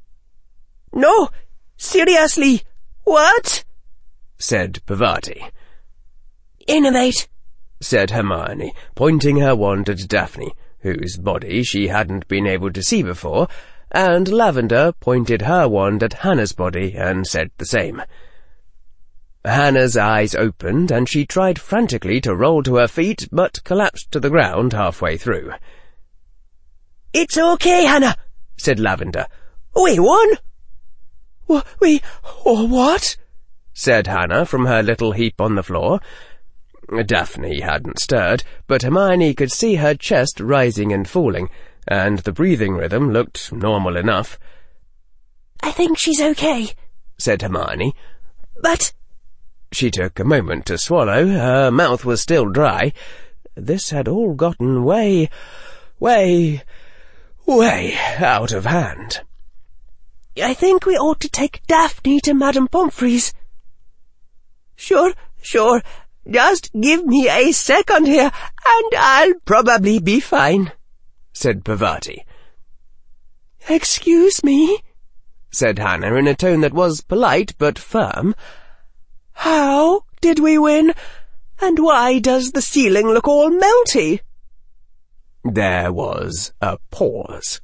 No, seriously, what? said Parvati. Innovate, said Hermione, pointing her wand at Daphne, whose body she hadn't been able to see before, and Lavender pointed her wand at Hannah's body and said the same. Hannah's eyes opened, and she tried frantically to roll to her feet, but collapsed to the ground halfway through. It's okay, Hannah, said Lavender. We won. W- we, or what? said Hannah from her little heap on the floor. Daphne hadn't stirred, but Hermione could see her chest rising and falling, and the breathing rhythm looked normal enough. I think she's okay, said Hermione. But... She took a moment to swallow. Her mouth was still dry. This had all gotten way, way, way out of hand. I think we ought to take Daphne to Madame Pomfrey's. Sure, sure. Just give me a second here, and I'll probably be fine, said Parvati. Excuse me, said Hannah in a tone that was polite but firm. How did we win? And why does the ceiling look all melty? There was a pause.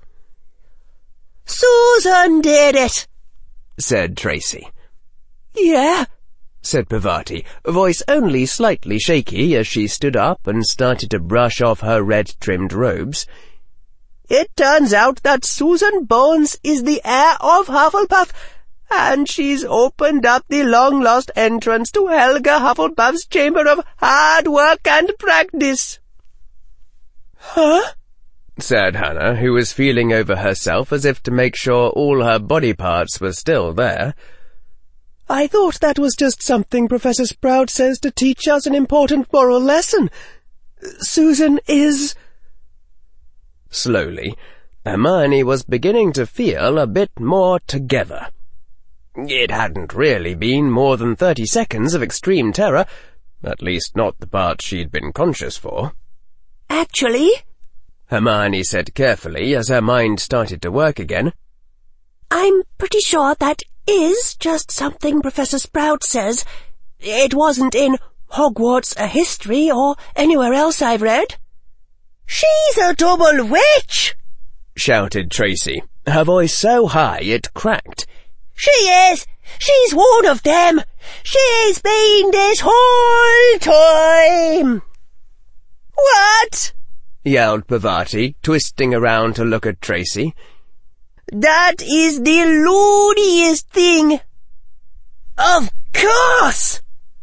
Susan did it, said Tracy. Yeah, said Parvati, voice only slightly shaky as she stood up and started to brush off her red-trimmed robes. It turns out that Susan Bones is the heir of Hufflepuff, and she's opened up the long-lost entrance to Helga Hufflepuff's chamber of hard work and practice. Huh? said Hannah, who was feeling over herself as if to make sure all her body parts were still there. I thought that was just something Professor Sprout says to teach us an important moral lesson. Susan is... Slowly, Hermione was beginning to feel a bit more together. It hadn't really been more than thirty seconds of extreme terror, at least not the part she'd been conscious for. Actually, Hermione said carefully as her mind started to work again, I'm pretty sure that is just something Professor Sprout says. It wasn't in Hogwarts a History or anywhere else I've read. She's a double witch, shouted Tracy, her voice so high it cracked. She is! She's one of them! She's been this whole time! What? yelled Parvati, twisting around to look at Tracy. That is the looniest thing! Of course!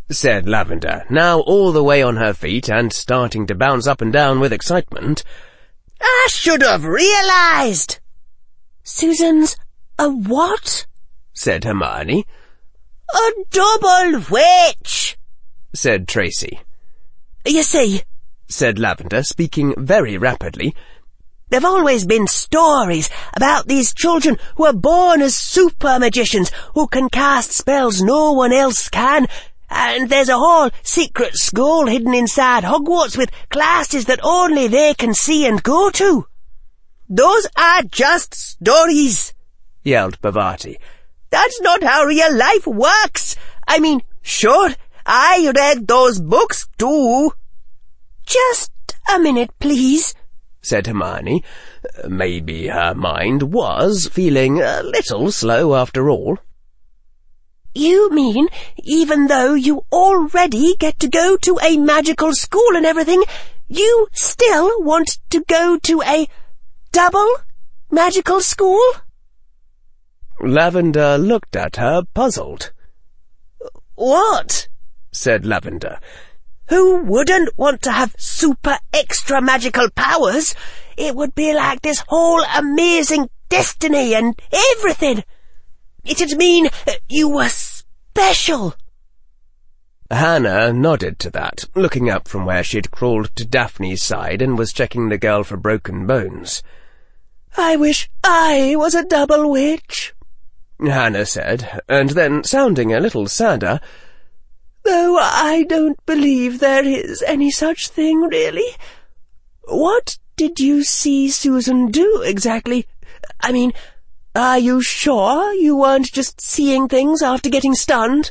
said Lavender, now all the way on her feet and starting to bounce up and down with excitement. I should have realized. Susan's a what? said Hermione. A double witch, said Tracy. You see, said Lavender, speaking very rapidly, there've always been stories about these children who are born as super magicians who can cast spells no one else can, and there's a whole secret school hidden inside Hogwarts with classes that only they can see and go to. Those are just stories, yelled Parvati. That's not how real life works. I mean, sure, I read those books too. Just a minute, please, said Hermione. Maybe her mind was feeling a little slow after all. You mean, even though you already get to go to a magical school and everything, you still want to go to a double magical school? Lavender looked at her, puzzled. What? said Lavender. Who wouldn't want to have super extra magical powers? It would be like this whole amazing destiny and everything. It'd mean you were special. Hannah nodded to that, looking up from where she'd crawled to Daphne's side and was checking the girl for broken bones. I wish I was a double witch, Hannah said, and then, sounding a little sadder, though I don't believe there is any such thing, really. What did you see Susan do exactly? I mean, are you sure you weren't just seeing things after getting stunned?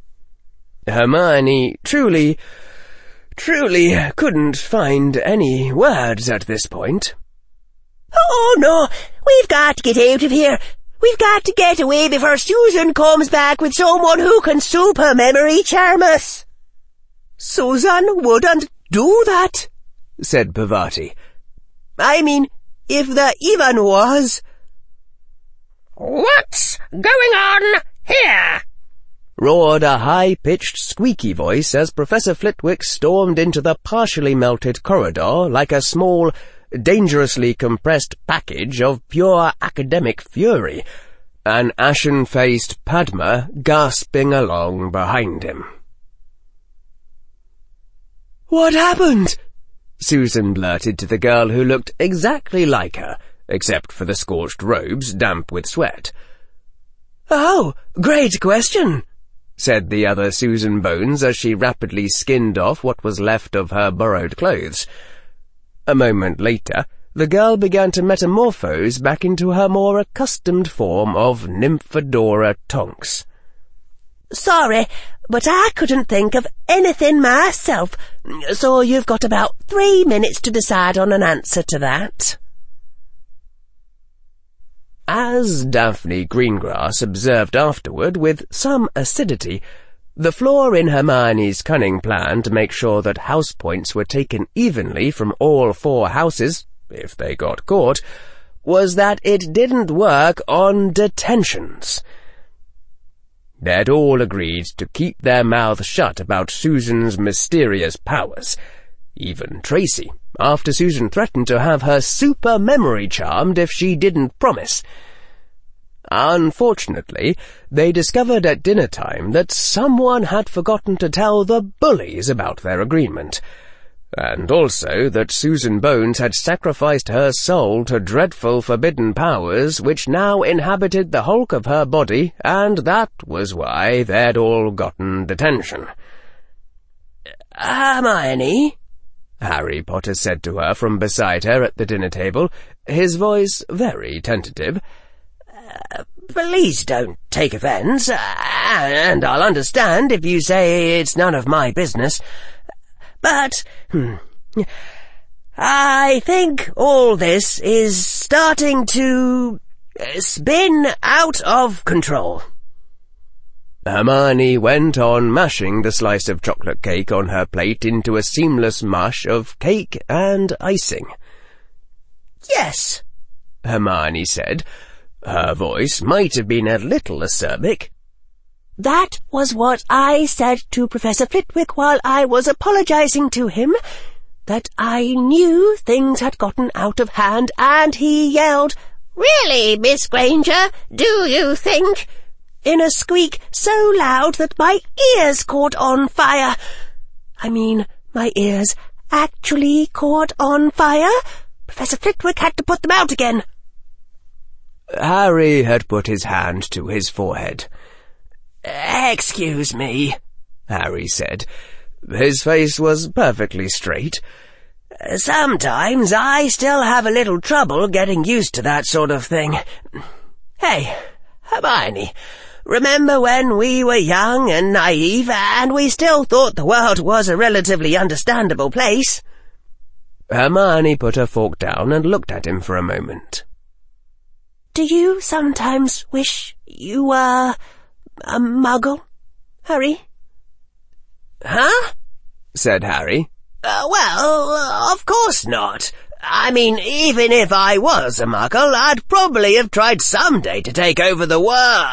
Hermione truly, truly couldn't find any words at this point. Oh, no, we've got to get out of here. We've got to get away before Susan comes back with someone who can super memory charm us. Susan wouldn't do that, said Parvati. I mean, if there even was. What's going on here? roared a high-pitched, squeaky voice as Professor Flitwick stormed into the partially melted corridor like a small, dangerously compressed package of pure academic fury, an ashen-faced Padma gasping along behind him. What happened? Susan blurted to the girl who looked exactly like her, except for the scorched robes damp with sweat. Oh, great question, said the other Susan Bones as she rapidly skinned off what was left of her borrowed clothes. A moment later, the girl began to metamorphose back into her more accustomed form of Nymphadora Tonks. Sorry, but I couldn't think of anything myself, so you've got about three minutes to decide on an answer to that. As Daphne Greengrass observed afterward with some acidity, the flaw in Hermione's cunning plan to make sure that house points were taken evenly from all four houses, if they got caught, was that it didn't work on detentions. They'd all agreed to keep their mouths shut about Susan's mysterious powers. Even Tracy, after Susan threatened to have her super memory charmed if she didn't promise. Unfortunately, they discovered at dinner time that someone had forgotten to tell the bullies about their agreement, and also that Susan Bones had sacrificed her soul to dreadful forbidden powers which now inhabited the hulk of her body, and that was why they'd all gotten detention. Hermione, Harry Potter said to her from beside her at the dinner table, his voice very tentative. Uh, please don't take offence, uh, and I'll understand if you say it's none of my business. But, hmm, I think all this is starting to spin out of control. Hermione went on mashing the slice of chocolate cake on her plate into a seamless mush of cake and icing. Yes, Hermione said. Her voice might have been a little acerbic. That was what I said to Professor Flitwick while I was apologizing to him, that I knew things had gotten out of hand, and he yelled, "Really, Miss Granger, do you think?" in a squeak so loud that my ears caught on fire. I mean, my ears actually caught on fire. Professor Flitwick had to put them out again. Harry had put his hand to his forehead. "Excuse me," Harry said. His face was perfectly straight. "Sometimes I still have a little trouble getting used to that sort of thing. Hey, Hermione, remember when we were young and naive, and we still thought the world was a relatively understandable place?" Hermione put her fork down and looked at him for a moment. "Do you sometimes wish you were a muggle, Harry?" "Huh?" said Harry. Uh, well, of course not. I mean, even if I was a muggle, I'd probably have tried someday to take over the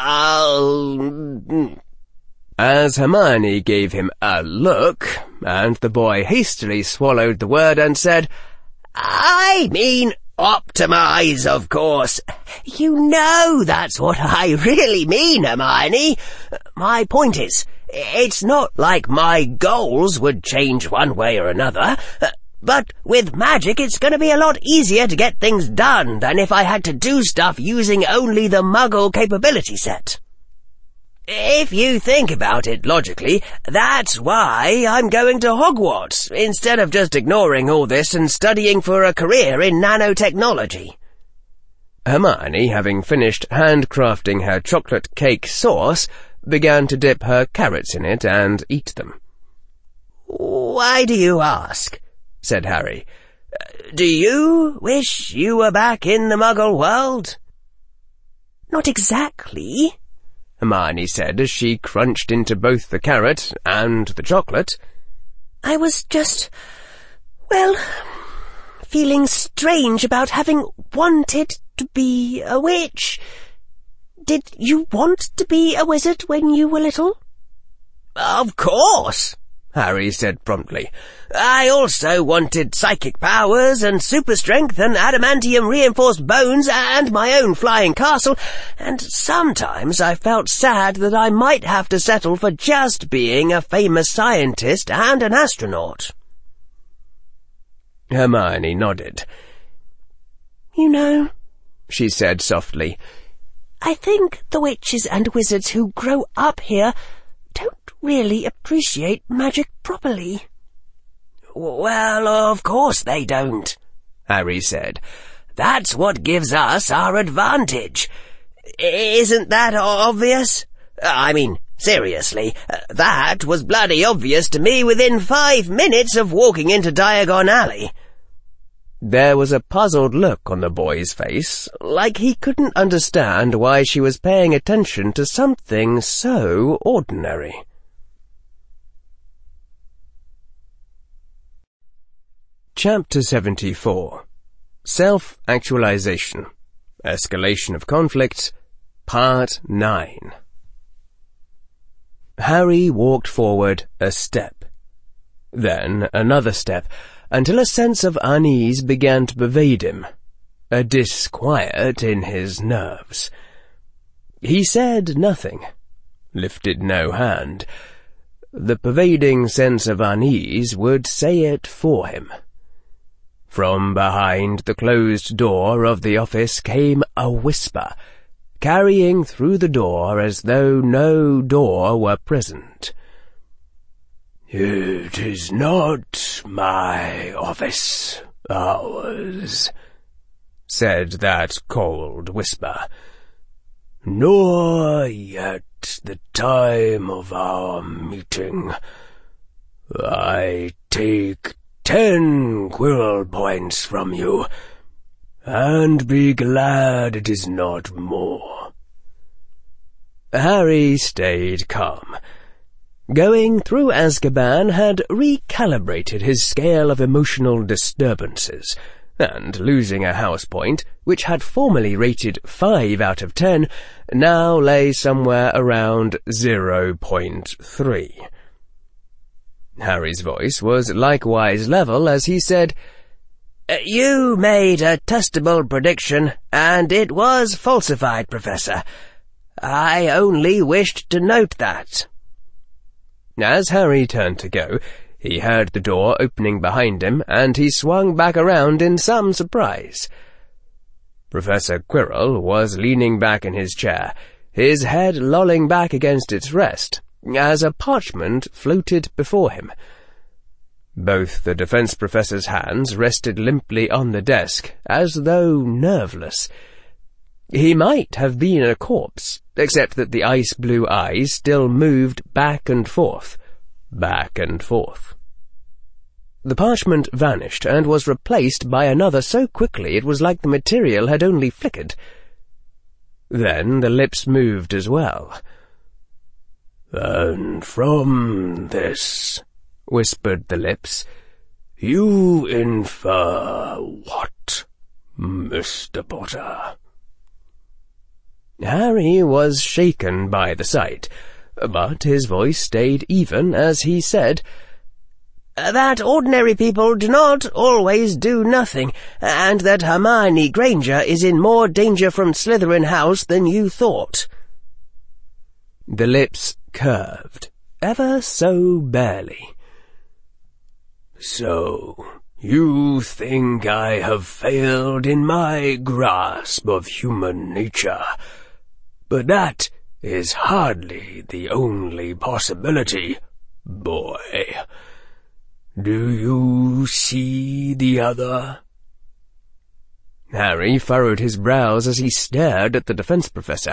world." As Hermione gave him a look, and the boy hastily swallowed the word and said, "I mean, optimize, of course. You know that's what I really mean, Hermione. My point is, it's not like my goals would change one way or another, but with magic it's going to be a lot easier to get things done than if I had to do stuff using only the Muggle capability set. If you think about it logically, that's why I'm going to Hogwarts, instead of just ignoring all this and studying for a career in nanotechnology." Hermione, having finished handcrafting her chocolate cake sauce, began to dip her carrots in it and eat them. "Why do you ask?" said Harry. "Do you wish you were back in the Muggle world?" "Not exactly," Hermione said as she crunched into both the carrot and the chocolate. "I was just, well, feeling strange about having wanted to be a witch. Did you want to be a wizard when you were little?" "Of course," Harry said promptly. "I also wanted psychic powers and super strength and adamantium-reinforced bones and my own flying castle, and sometimes I felt sad that I might have to settle for just being a famous scientist and an astronaut." Hermione nodded. "You know," she said softly, "I think the witches and wizards who grow up here don't really appreciate magic properly." "Well, of course they don't," Harry said. "That's what gives us our advantage. Isn't that obvious? I mean, seriously, that was bloody obvious to me within five minutes of walking into Diagon Alley." There was a puzzled look on the boy's face, like he couldn't understand why she was paying attention to something so ordinary. Chapter seventy-four. Self-Actualization. Escalation of Conflict. Part nine. Harry walked forward a step, then another step, until a sense of unease began to pervade him, a disquiet in his nerves. He said nothing, lifted no hand. The pervading sense of unease would say it for him. From behind the closed door of the office came a whisper, carrying through the door as though no door were present. "It is not my office hours," said that cold whisper, "nor yet the time of our meeting. I take ten Quirrell points from you, and be glad it is not more." Harry stayed calm. Going through Azkaban had recalibrated his scale of emotional disturbances, and losing a house point, which had formerly rated five out of ten, now lay somewhere around zero point three. Harry's voice was likewise level as he said, "You made a testable prediction, and it was falsified, Professor. I only wished to note that." As Harry turned to go, he heard the door opening behind him, and he swung back around in some surprise. Professor Quirrell was leaning back in his chair, his head lolling back against its rest, as a parchment floated before him. Both the defense professor's hands rested limply on the desk, as though nerveless. He might have been a corpse, except that the ice-blue eyes still moved back and forth, back and forth. The parchment vanished and was replaced by another so quickly it was like the material had only flickered. Then the lips moved as well. "And from this," whispered the lips, "you infer what, Mister Potter?" Harry was shaken by the sight, but his voice stayed even as he said, "That ordinary people do not always do nothing, and that Hermione Granger is in more danger from Slytherin House than you thought." The lips curved, ever so barely. "So, you think I have failed in my grasp of human nature, but that is hardly the only possibility, boy. Do you see the other?" Harry furrowed his brows as he stared at the defense professor.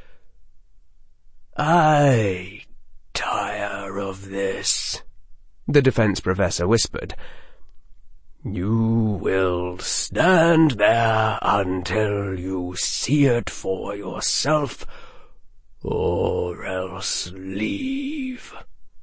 "I tire of this," the defense professor whispered. "You will stand there until you see it for yourself, or else leave."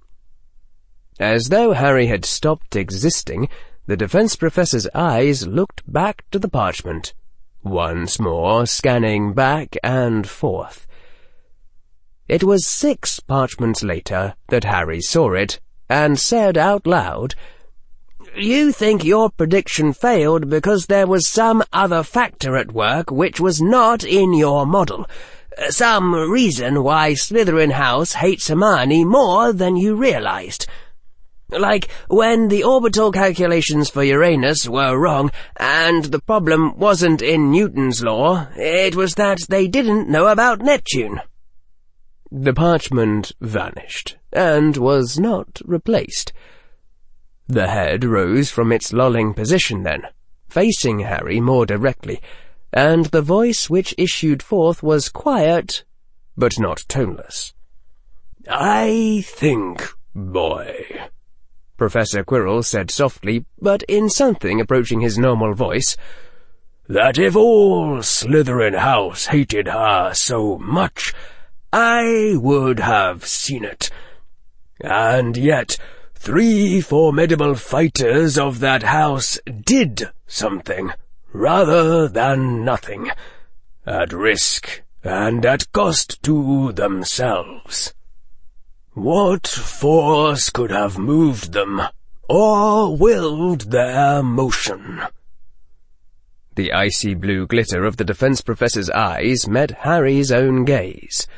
As though Harry had stopped existing, the defense professor's eyes looked back to the parchment, once more scanning back and forth. It was six parchments later that Harry saw it, and said out loud, "You think your prediction failed because there was some other factor at work which was not in your model. Some reason why Slytherin House hates Hermione more than you realized. Like when the orbital calculations for Uranus were wrong, and the problem wasn't in Newton's law, it was that they didn't know about Neptune." The parchment vanished, and was not replaced. The head rose from its lolling position then, facing Harry more directly, and the voice which issued forth was quiet, but not toneless. "I think, boy," Professor Quirrell said softly, but in something approaching his normal voice, "that if all Slytherin House hated her so much, I would have seen it. And yet three formidable fighters of that house did something, rather than nothing, at risk and at cost to themselves. What force could have moved them, or willed their motion?" The icy blue glitter of the defense professor's eyes met Harry's own gaze.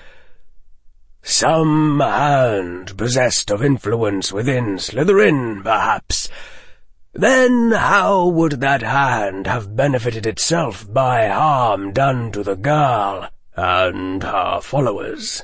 "Some hand possessed of influence within Slytherin, perhaps. Then how would that hand have benefited itself by harm done to the girl and her followers?"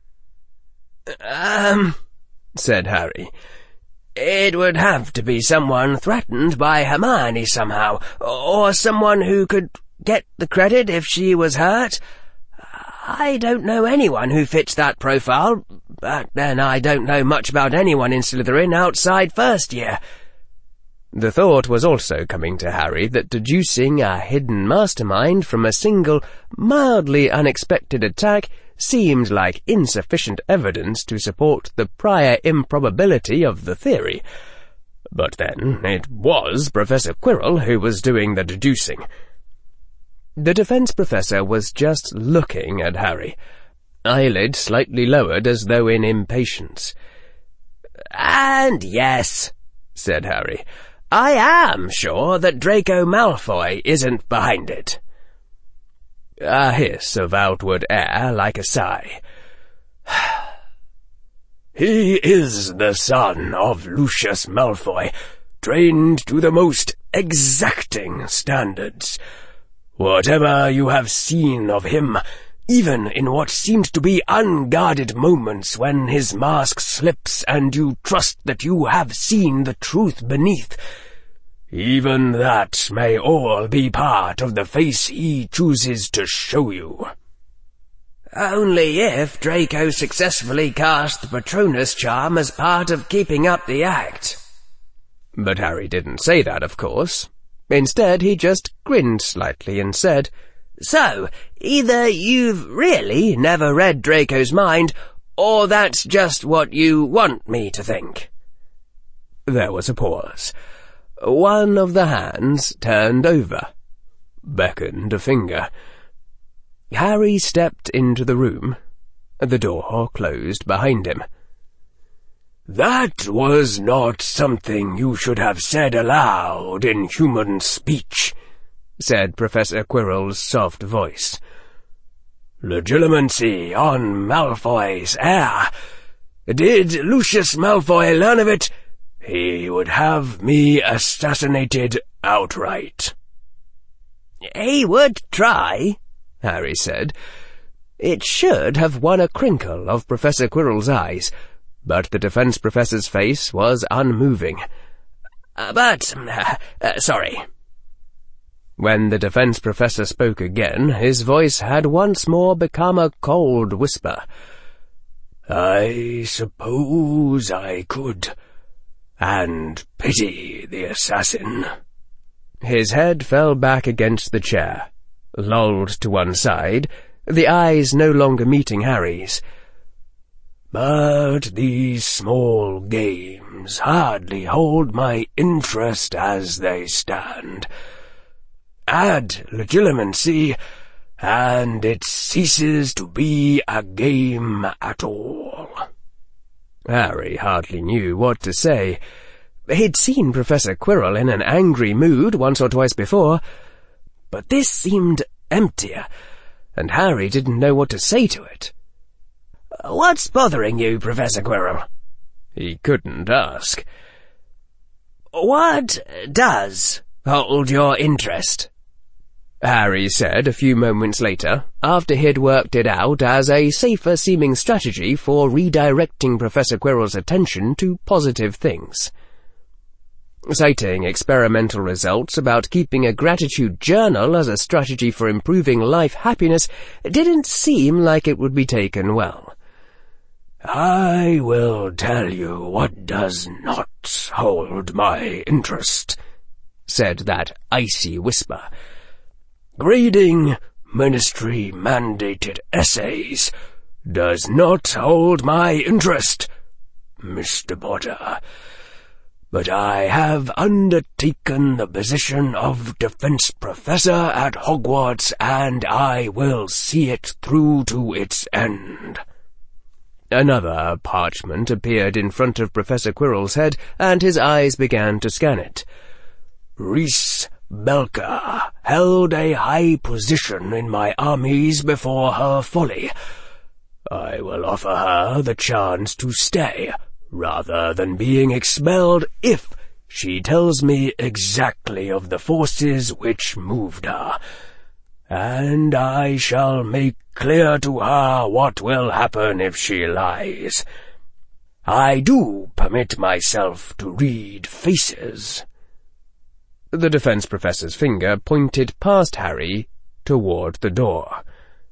Um, said Harry, "it would have to be someone threatened by Hermione somehow, or someone who could get the credit if she was hurt. I don't know anyone who fits that profile, but then I don't know much about anyone in Slytherin outside first year." The thought was also coming to Harry that deducing a hidden mastermind from a single, mildly unexpected attack seemed like insufficient evidence to support the prior improbability of the theory. But then it was Professor Quirrell who was doing the deducing. The defense professor was just looking at Harry, eyelid slightly lowered as though in impatience. "And yes," said Harry, "I am sure that Draco Malfoy isn't behind it." A hiss of outward air like a sigh. "He is the son of Lucius Malfoy, trained to the most exacting standards. Whatever you have seen of him, even in what seemed to be unguarded moments when his mask slips and you trust that you have seen the truth beneath, even that may all be part of the face he chooses to show you." "Only if Draco successfully cast the Patronus charm as part of keeping up the act." But Harry didn't say that, of course. Instead, he just grinned slightly and said, "So, either you've really never read Draco's mind, or that's just what you want me to think." There was a pause. One of the hands turned over, beckoned a finger. Harry stepped into the room. The door closed behind him. "That was not something you should have said aloud in human speech," said Professor Quirrell's soft voice. "Legilimency on Malfoy's heir. Did Lucius Malfoy learn of it, he would have me assassinated outright." "He would try," Harry said. It should have won a crinkle of Professor Quirrell's eyes, but the defense professor's face was unmoving. Uh, but, uh, uh, sorry. When the defense professor spoke again, his voice had once more become a cold whisper. "I suppose I could, and pity the assassin." His head fell back against the chair, lolled to one side, the eyes no longer meeting Harry's. "But these small games hardly hold my interest as they stand. Add legilimency, and it ceases to be a game at all." Harry hardly knew what to say. He'd seen Professor Quirrell in an angry mood once or twice before, but this seemed emptier, and Harry didn't know what to say to it. "What's bothering you, Professor Quirrell?" He couldn't ask. "What does hold your interest?" Harry said a few moments later, after he'd worked it out as a safer-seeming strategy for redirecting Professor Quirrell's attention to positive things. Citing experimental results about keeping a gratitude journal as a strategy for improving life happiness didn't seem like it would be taken well. "I will tell you what does not hold my interest," said that icy whisper. "Grading ministry-mandated essays does not hold my interest, Mister Potter. But I have undertaken the position of defense professor at Hogwarts, and I will see it through to its end." Another parchment appeared in front of Professor Quirrell's head, and his eyes began to scan it. "Reese Belka held a high position in my armies before her folly. I will offer her the chance to stay, rather than being expelled, if she tells me exactly of the forces which moved her. And I shall make clear to her what will happen if she lies. I do permit myself to read faces." The defense professor's finger pointed past Harry toward the door.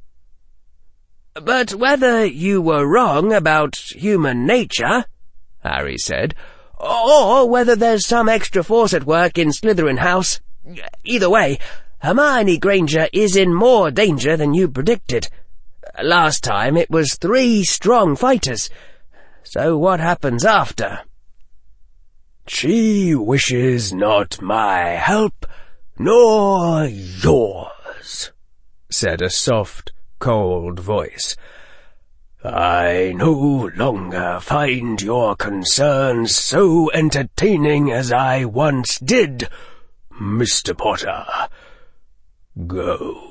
"But whether you were wrong about human nature," Harry said, "or whether there's some extra force at work in Slytherin House, either way, Hermione Granger is in more danger than you predicted. Last time it was three strong fighters. So what happens after?" she wishes not my help, nor yours," said a soft, cold voice. "I no longer find your concerns so entertaining as I once did, Mister Potter. Go."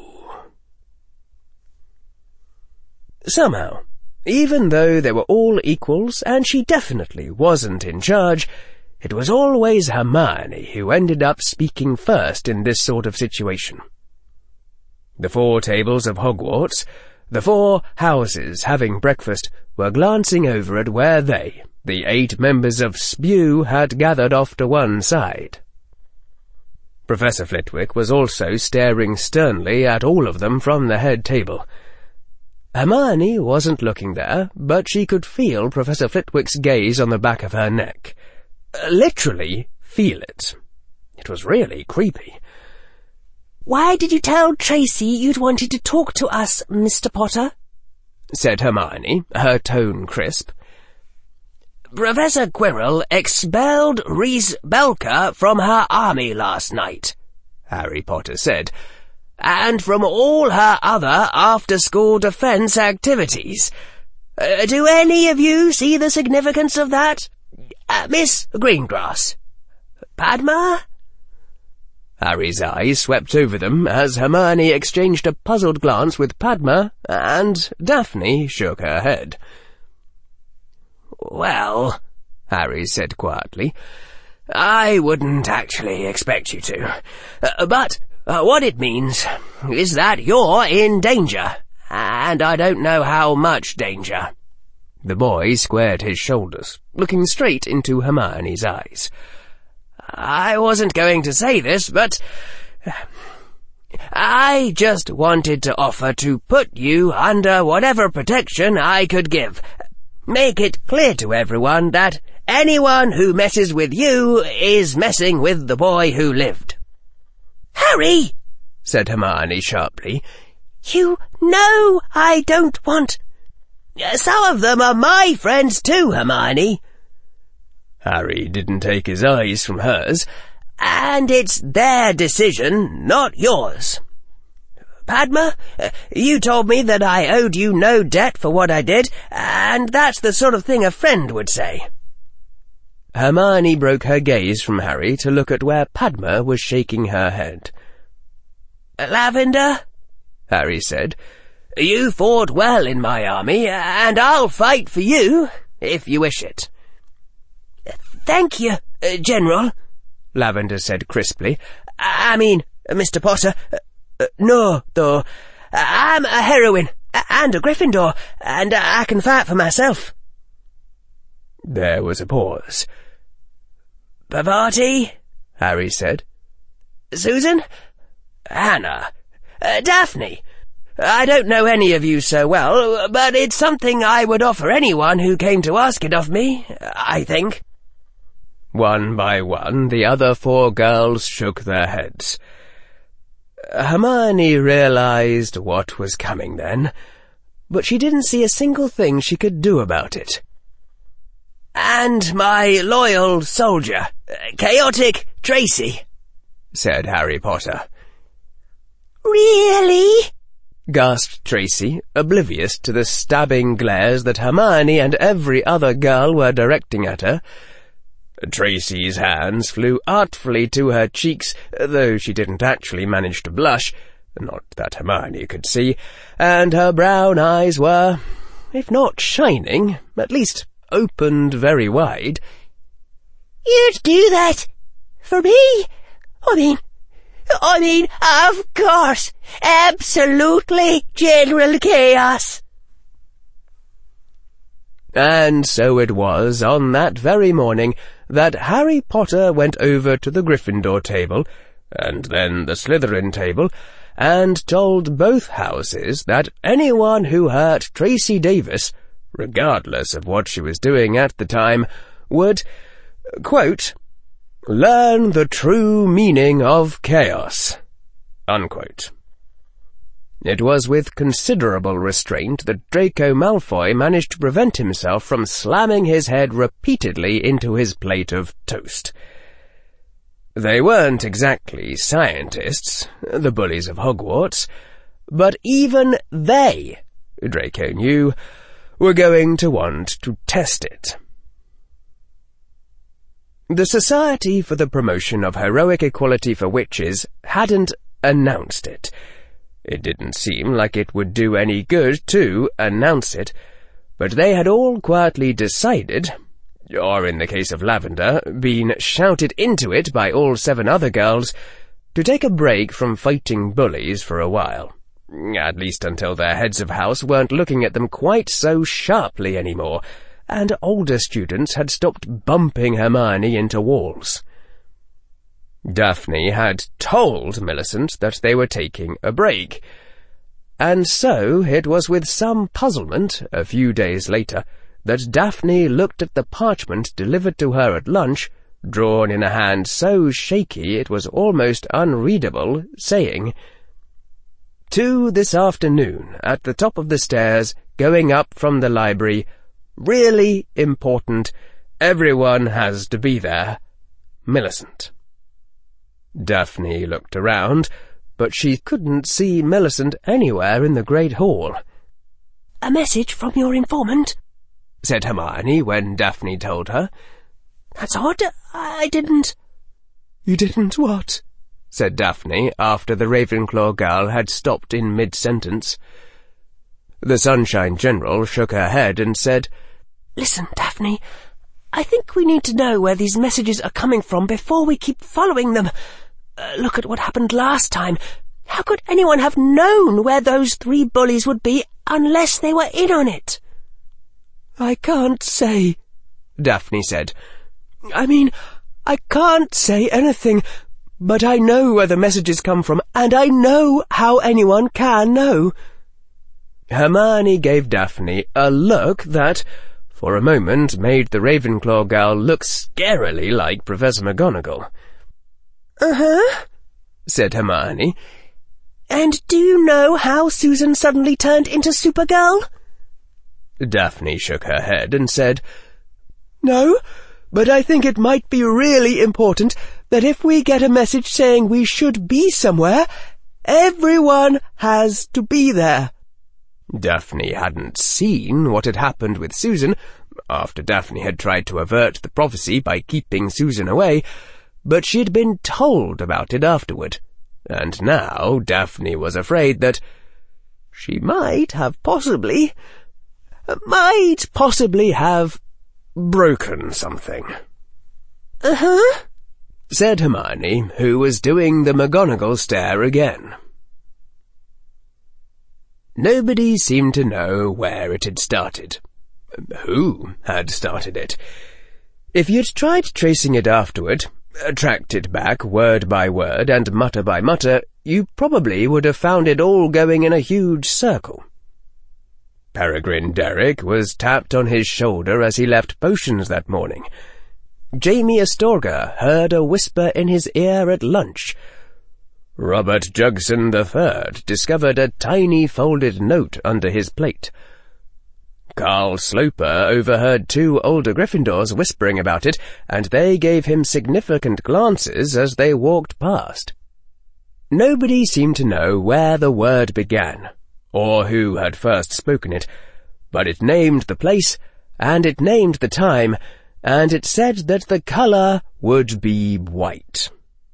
Somehow, even though they were all equals and she definitely wasn't in charge, it was always Hermione who ended up speaking first in this sort of situation. The four tables of Hogwarts, the four houses having breakfast, were glancing over at where they, the eight members of Spew, had gathered off to one side. Professor Flitwick was also staring sternly at all of them from the head table. Hermione wasn't looking there, but she could feel Professor Flitwick's gaze on the back of her neck. Literally feel it. It was really creepy. "Why did you tell Tracy you'd wanted to talk to us, Mister Potter?" said Hermione, her tone crisp. "Professor Quirrell expelled Reese Belka from her army last night," Harry Potter said, "and from all her other after-school defense activities. Uh, do any of you see the significance of that? Uh, Miss Greengrass? Padma?" Harry's eyes swept over them as Hermione exchanged a puzzled glance with Padma, and Daphne shook her head. "Well," Harry said quietly, "I wouldn't actually expect you to. Uh, but uh, what it means is that you're in danger, and I don't know how much danger." The boy squared his shoulders, looking straight into Hermione's eyes. "I wasn't going to say this, but I just wanted to offer to put you under whatever protection I could give. Make it clear to everyone that anyone who messes with you is messing with the boy who lived." "Harry!" said Hermione sharply. "You know I don't want—" "Some of them are my friends too, Hermione." Harry didn't take his eyes from hers. "And it's their decision, not yours. Padma, you told me that I owed you no debt for what I did, and that's the sort of thing a friend would say." Hermione broke her gaze from Harry to look at where Padma was shaking her head. "Lavender," Harry said, "you fought well in my army, and I'll fight for you, if you wish it." "Thank you, uh, General," Lavender said crisply. "I mean, uh, Mister Potter, uh, uh, no, though. I'm a heroine, and a Gryffindor, and I can fight for myself." There was a pause. "Parvati," Harry said. "Susan? Hannah? Uh, Daphne? I don't know any of you so well, but it's something I would offer anyone who came to ask it of me, I think." One by one, the other four girls shook their heads. Hermione realized what was coming then, but she didn't see a single thing she could do about it. "And my loyal soldier, Chaotic Tracy," said Harry Potter. "Really?" gasped Tracy, oblivious to the stabbing glares that Hermione and every other girl were directing at her. Tracy's hands flew artfully to her cheeks, though she didn't actually manage to blush, not that Hermione could see, and her brown eyes were, if not shining, at least opened very wide. "You'd do that for me? I mean, I mean, of course, absolutely, General Chaos." And so it was on that very morning that Harry Potter went over to the Gryffindor table, and then the Slytherin table, and told both houses that anyone who hurt Tracy Davis, regardless of what she was doing at the time, would, quote, "learn the true meaning of chaos," unquote. It was with considerable restraint that Draco Malfoy managed to prevent himself from slamming his head repeatedly into his plate of toast. They weren't exactly scientists, the bullies of Hogwarts, but even they, Draco knew, were going to want to test it. The Society for the Promotion of Heroic Equality for Witches hadn't announced it. It didn't seem like it would do any good to announce it, but they had all quietly decided, or in the case of Lavender, been shouted into it by all seven other girls, to take a break from fighting bullies for a while, at least until their heads of house weren't looking at them quite so sharply anymore, and older students had stopped bumping Hermione into walls. Daphne had told Millicent that they were taking a break, and so it was with some puzzlement, a few days later, that Daphne looked at the parchment delivered to her at lunch, drawn in a hand so shaky it was almost unreadable, saying, "Two this afternoon, at the top of the stairs, going up from the library. Really important. Everyone has to be there. Millicent." Daphne looked around, but she couldn't see Millicent anywhere in the Great Hall. "A message from your informant?" said Hermione when Daphne told her. "That's odd. I didn't—" "You didn't what?" said Daphne, after the Ravenclaw girl had stopped in mid-sentence. The Sunshine General shook her head and said, "Listen, Daphne, I think we need to know where these messages are coming from before we keep following them. Uh, look at what happened last time. How could anyone have known where those three bullies would be unless they were in on it?" "I can't say," Daphne said. "I mean, I can't say anything, but I know where the messages come from, and I know how anyone can know." Hermione gave Daphne a look that, for a moment, made the Ravenclaw girl look scarily like Professor McGonagall. "Uh-huh," said Hermione. "And do you know how Susan suddenly turned into Supergirl?" Daphne shook her head and said, "No, but I think it might be really important that if we get a message saying we should be somewhere, everyone has to be there." Daphne hadn't seen what had happened with Susan, after Daphne had tried to avert the prophecy by keeping Susan away, but she'd been told about it afterward, and now Daphne was afraid that she might have possibly, might possibly have broken something. "Uh-huh," said Hermione, who was doing the McGonagall stare again. Nobody seemed to know where it had started. Who had started it? If you'd tried tracing it afterward, tracked it back word by word and mutter by mutter, you probably would have found it all going in a huge circle. Peregrine Derrick was tapped on his shoulder as he left potions that morning. Jamie Astorga heard a whisper in his ear at lunch. Robert Jugson the Third discovered a tiny folded note under his plate. Carl Sloper overheard two older Gryffindors whispering about it, and they gave him significant glances as they walked past. Nobody seemed to know where the word began, or who had first spoken it, but it named the place, and it named the time, and it said that the colour would be white.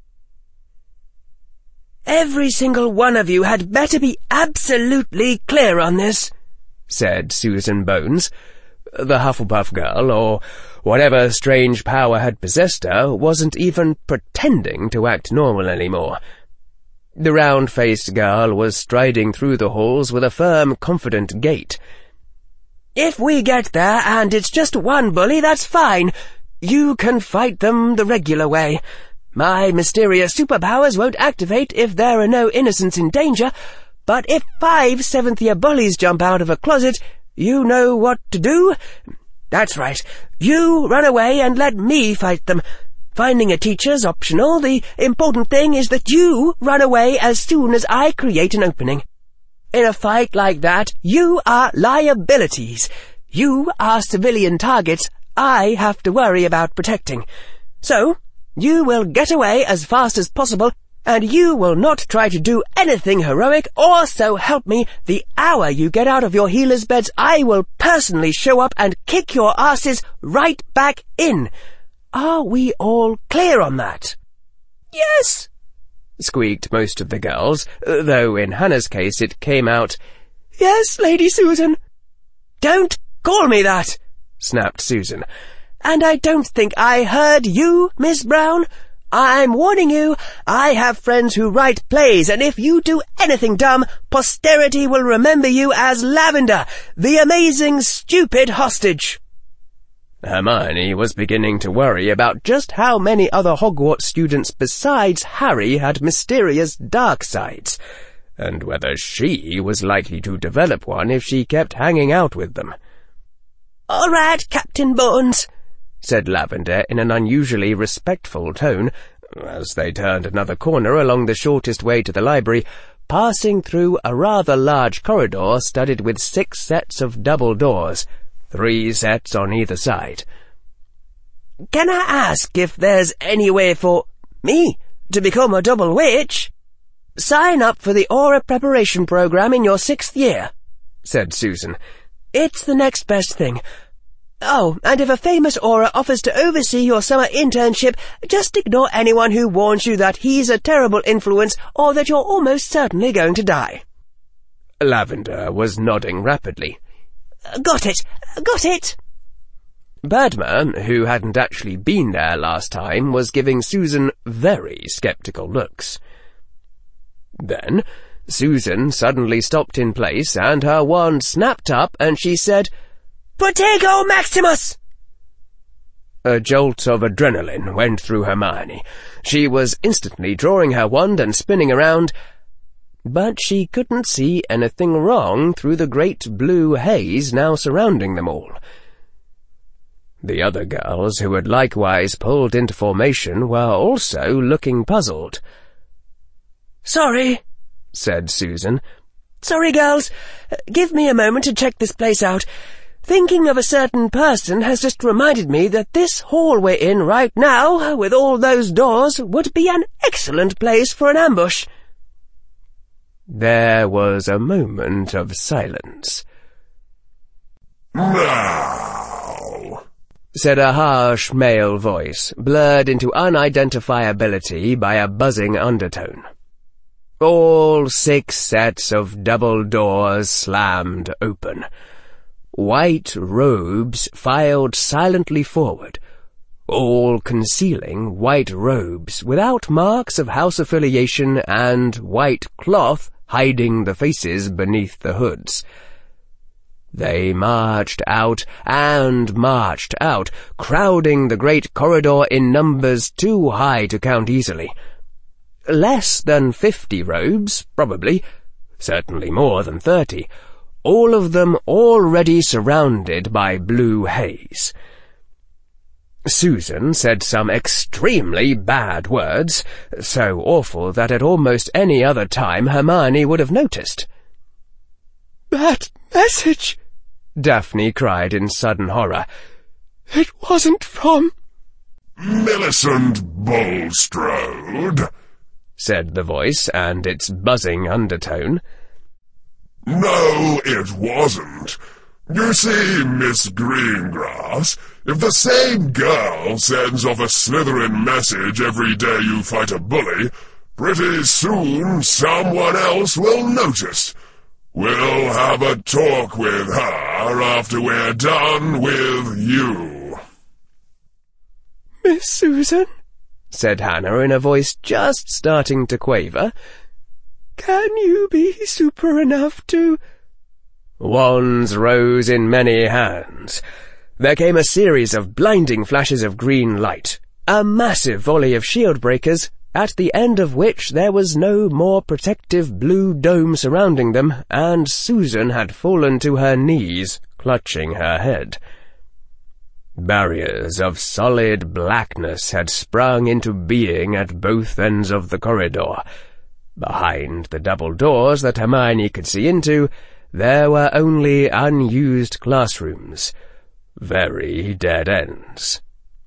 "Every single one of you had better be absolutely clear on this," said Susan Bones. The Hufflepuff girl, or whatever strange power had possessed her, wasn't even pretending to act normal anymore. The round-faced girl was striding through the halls with a firm, confident gait. "If we get there and it's just one bully, that's fine. You can fight them the regular way. My mysterious superpowers won't activate if there are no innocents in danger, but if five seventh-year bullies jump out of a closet, you know what to do. That's right. You run away and let me fight them. Finding a teacher's optional. The important thing is that you run away as soon as I create an opening." In a fight like that, you are liabilities. You are civilian targets I have to worry about protecting. So, you will get away as fast as possible, and you will not try to do anything heroic, or so help me, the hour you get out of your healers' beds, I will personally show up and kick your asses right back in. Are we all clear on that? Yes, squeaked most of the girls, though in Hannah's case it came out, Yes, Lady Susan. Don't call me that, snapped Susan. And I don't think I heard you, Miss Brown. I'm warning you, I have friends who write plays, and if you do anything dumb, posterity will remember you as Lavender, the amazing stupid hostage. Hermione was beginning to worry about just how many other Hogwarts students besides Harry had mysterious dark sides, and whether she was likely to develop one if she kept hanging out with them. "All right, Captain Bones," said Lavender in an unusually respectful tone, as they turned another corner along the shortest way to the library, passing through a rather large corridor studded with six sets of double doors, three sets on either side. "Can I ask if there's any way for me to become a double witch?" "Sign up for the Aura Preparation Program in your sixth year," said Susan. "It's the next best thing. Oh, and if a famous Aura offers to oversee your summer internship, just ignore anyone who warns you that he's a terrible influence or that you're almost certainly going to die." Lavender was nodding rapidly. "Got it! Got it!" Badmer, who hadn't actually been there last time, was giving Susan very sceptical looks. Then Susan suddenly stopped in place, and her wand snapped up, and she said, "Protego Maximus!" A jolt of adrenaline went through Hermione. She was instantly drawing her wand and spinning around, but she couldn't see anything wrong through the great blue haze now surrounding them all. The other girls, who had likewise pulled into formation, were also looking puzzled. "Sorry," said Susan. "Sorry, girls. Give me a moment to check this place out. Thinking of a certain person has just reminded me that this hall we're in right now, with all those doors, would be an excellent place for an ambush." There was a moment of silence. "Now," said a harsh male voice, blurred into unidentifiability by a buzzing undertone. All six sets of double doors slammed open. White robes filed silently forward, all concealing white robes without marks of house affiliation and white cloth hiding the faces beneath the hoods. They marched out and marched out, crowding the great corridor in numbers too high to count easily. Less than fifty robes, probably, certainly more than thirty, all of them already surrounded by blue haze. Susan said some extremely bad words, so awful that at almost any other time Hermione would have noticed. "That message!" Daphne cried in sudden horror. "It wasn't from—" "Millicent Bulstrode," said the voice, and its buzzing undertone. "No, it wasn't. You see, Miss Greengrass, if the same girl sends off a Slytherin message every day you fight a bully, pretty soon someone else will notice. We'll have a talk with her after we're done with you." "Miss Susan," said Hannah in a voice just starting to quaver, "can you be super enough to—" Wands rose in many hands. There came a series of blinding flashes of green light, a massive volley of shield breakers, at the end of which there was no more protective blue dome surrounding them, and Susan had fallen to her knees, clutching her head. Barriers of solid blackness had sprung into being at both ends of the corridor. Behind the double doors that Hermione could see into, there were only unused classrooms. Very dead ends.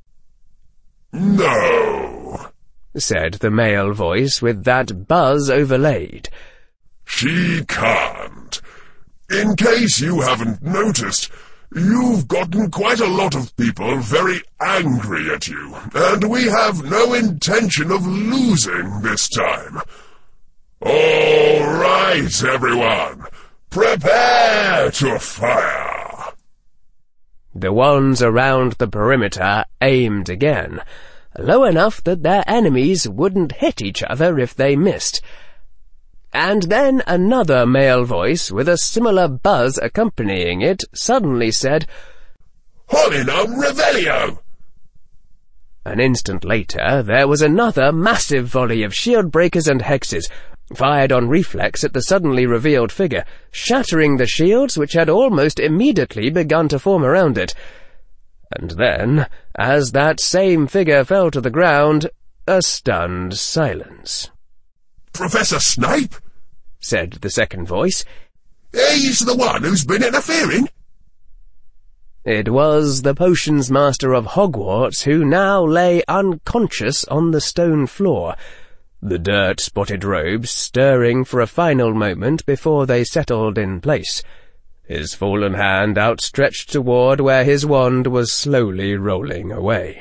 "No," said the male voice with that buzz overlaid. "She can't. In case you haven't noticed, you've gotten quite a lot of people very angry at you, and we have no intention of losing this time. All right, everyone, prepare to fire." The ones around the perimeter aimed again, low enough that their enemies wouldn't hit each other if they missed. And then another male voice, with a similar buzz accompanying it, suddenly said, "Holinum Revelio!" An instant later, there was another massive volley of shield breakers and hexes, fired on reflex at the suddenly revealed figure, shattering the shields which had almost immediately begun to form around it. And then, as that same figure fell to the ground, a stunned silence. "Professor Snape?" said the second voice. "He's the one who's been interfering?" It was the potions master of Hogwarts, who now lay unconscious on the stone floor, the dirt-spotted robes stirring for a final moment before they settled in place, his fallen hand outstretched toward where his wand was slowly rolling away.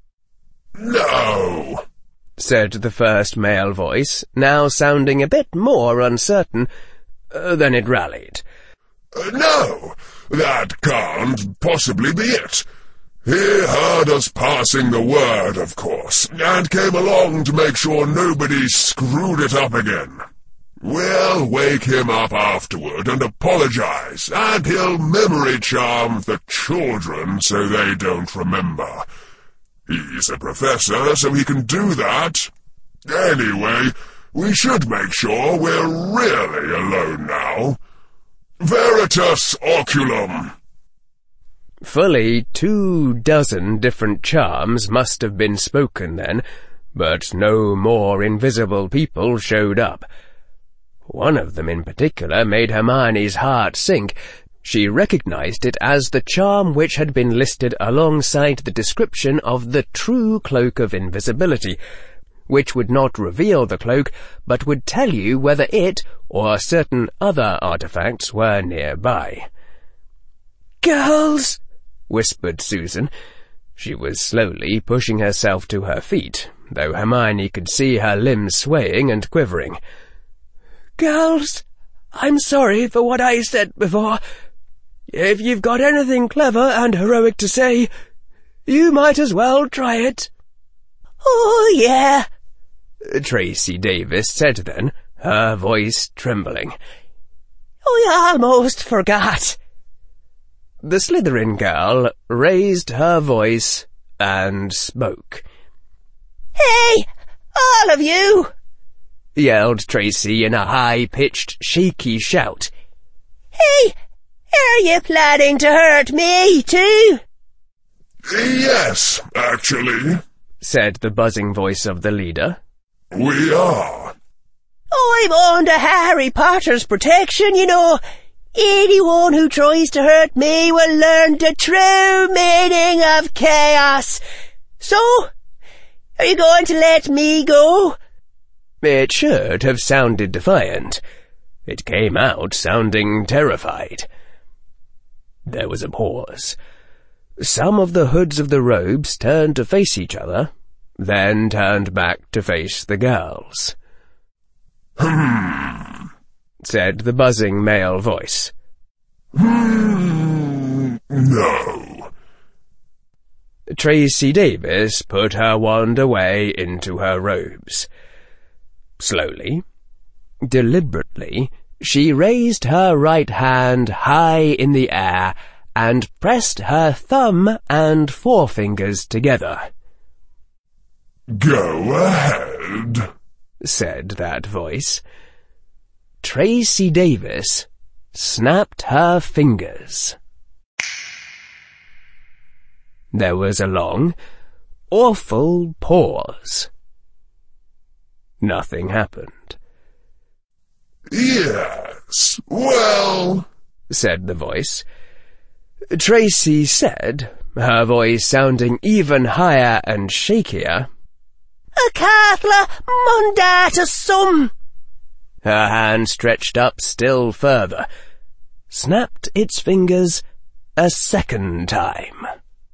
"No," said the first male voice, now sounding a bit more uncertain. Uh, then it rallied. Uh, "No, that can't possibly be it. He heard us passing the word, of course, and came along to make sure nobody screwed it up again. We'll wake him up afterward and apologize, and he'll memory charm the children so they don't remember. He's a professor, so he can do that. Anyway, we should make sure we're really alone now. Veritas Oculum!" Fully two dozen different charms must have been spoken then, but no more invisible people showed up. One of them in particular made Hermione's heart sink. She recognized it as the charm which had been listed alongside the description of the true cloak of invisibility, which would not reveal the cloak, but would tell you whether it or certain other artifacts were nearby. "Girls!" whispered Susan. She was slowly pushing herself to her feet, though Hermione could see her limbs swaying and quivering. "Girls, I'm sorry for what I said before. If you've got anything clever and heroic to say, you might as well try it." "Oh, yeah," Tracy Davis said then, her voice trembling. "I almost forgot." The Slytherin girl raised her voice and spoke. "Hey, all of you!" yelled Tracy in a high-pitched, shaky shout. "Hey, are you planning to hurt me, too?" "Yes, actually," said the buzzing voice of the leader. "We are." "I'm under Harry Potter's protection, you know. Anyone who tries to hurt me will learn the true meaning of chaos. So, are you going to let me go?" It should have sounded defiant. It came out sounding terrified. There was a pause. Some of the hoods of the robes turned to face each other, then turned back to face the girls. "Hmm," said the buzzing male voice. "Hmm, no." Tracy Davis put her wand away into her robes. Slowly, deliberately, she raised her right hand high in the air and pressed her thumb and forefingers together. "Go ahead," said that voice. Tracy Davis snapped her fingers. There was a long, awful pause. Nothing happened. Yes, well, said the voice. Tracy said, her voice sounding even higher and shakier, A Cathla Mundata Sum. Her hand stretched up still further, snapped its fingers a second time.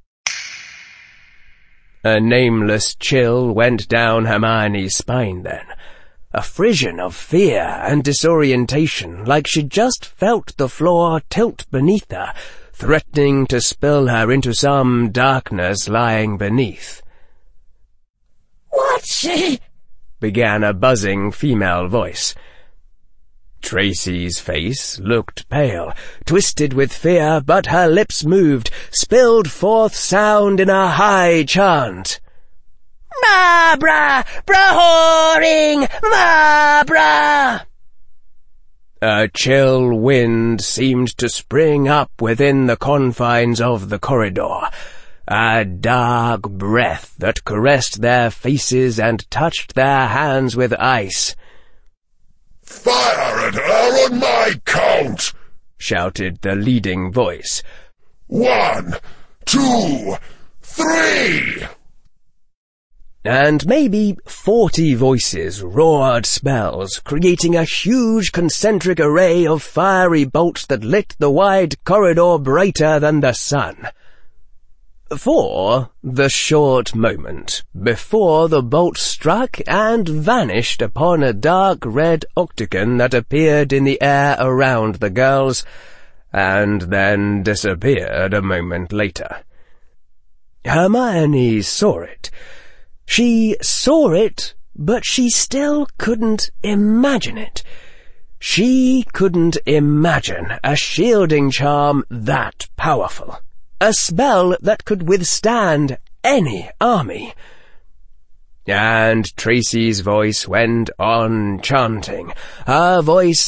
A nameless chill went down Hermione's spine then, a frisson of fear and disorientation, like she'd just felt the floor tilt beneath her, threatening to spill her into some darkness lying beneath. What's she? Began a buzzing female voice. Tracy's face looked pale, twisted with fear, but her lips moved, spilled forth sound in a high chant. Ma bra, bra-horing, ma bra. A chill wind seemed to spring up within the confines of the corridor, a dark breath that caressed their faces and touched their hands with ice. Fire at her on my count! Shouted the leading voice. One, two, three! And maybe forty voices roared spells, creating a huge concentric array of fiery bolts that lit the wide corridor brighter than the sun. For the short moment before the bolt struck and vanished upon a dark red octagon that appeared in the air around the girls, and then disappeared a moment later. Hermione saw it. She saw it, but she still couldn't imagine it. She couldn't imagine a shielding charm that powerful. A spell that could withstand any army. And Tracy's voice went on chanting, her voice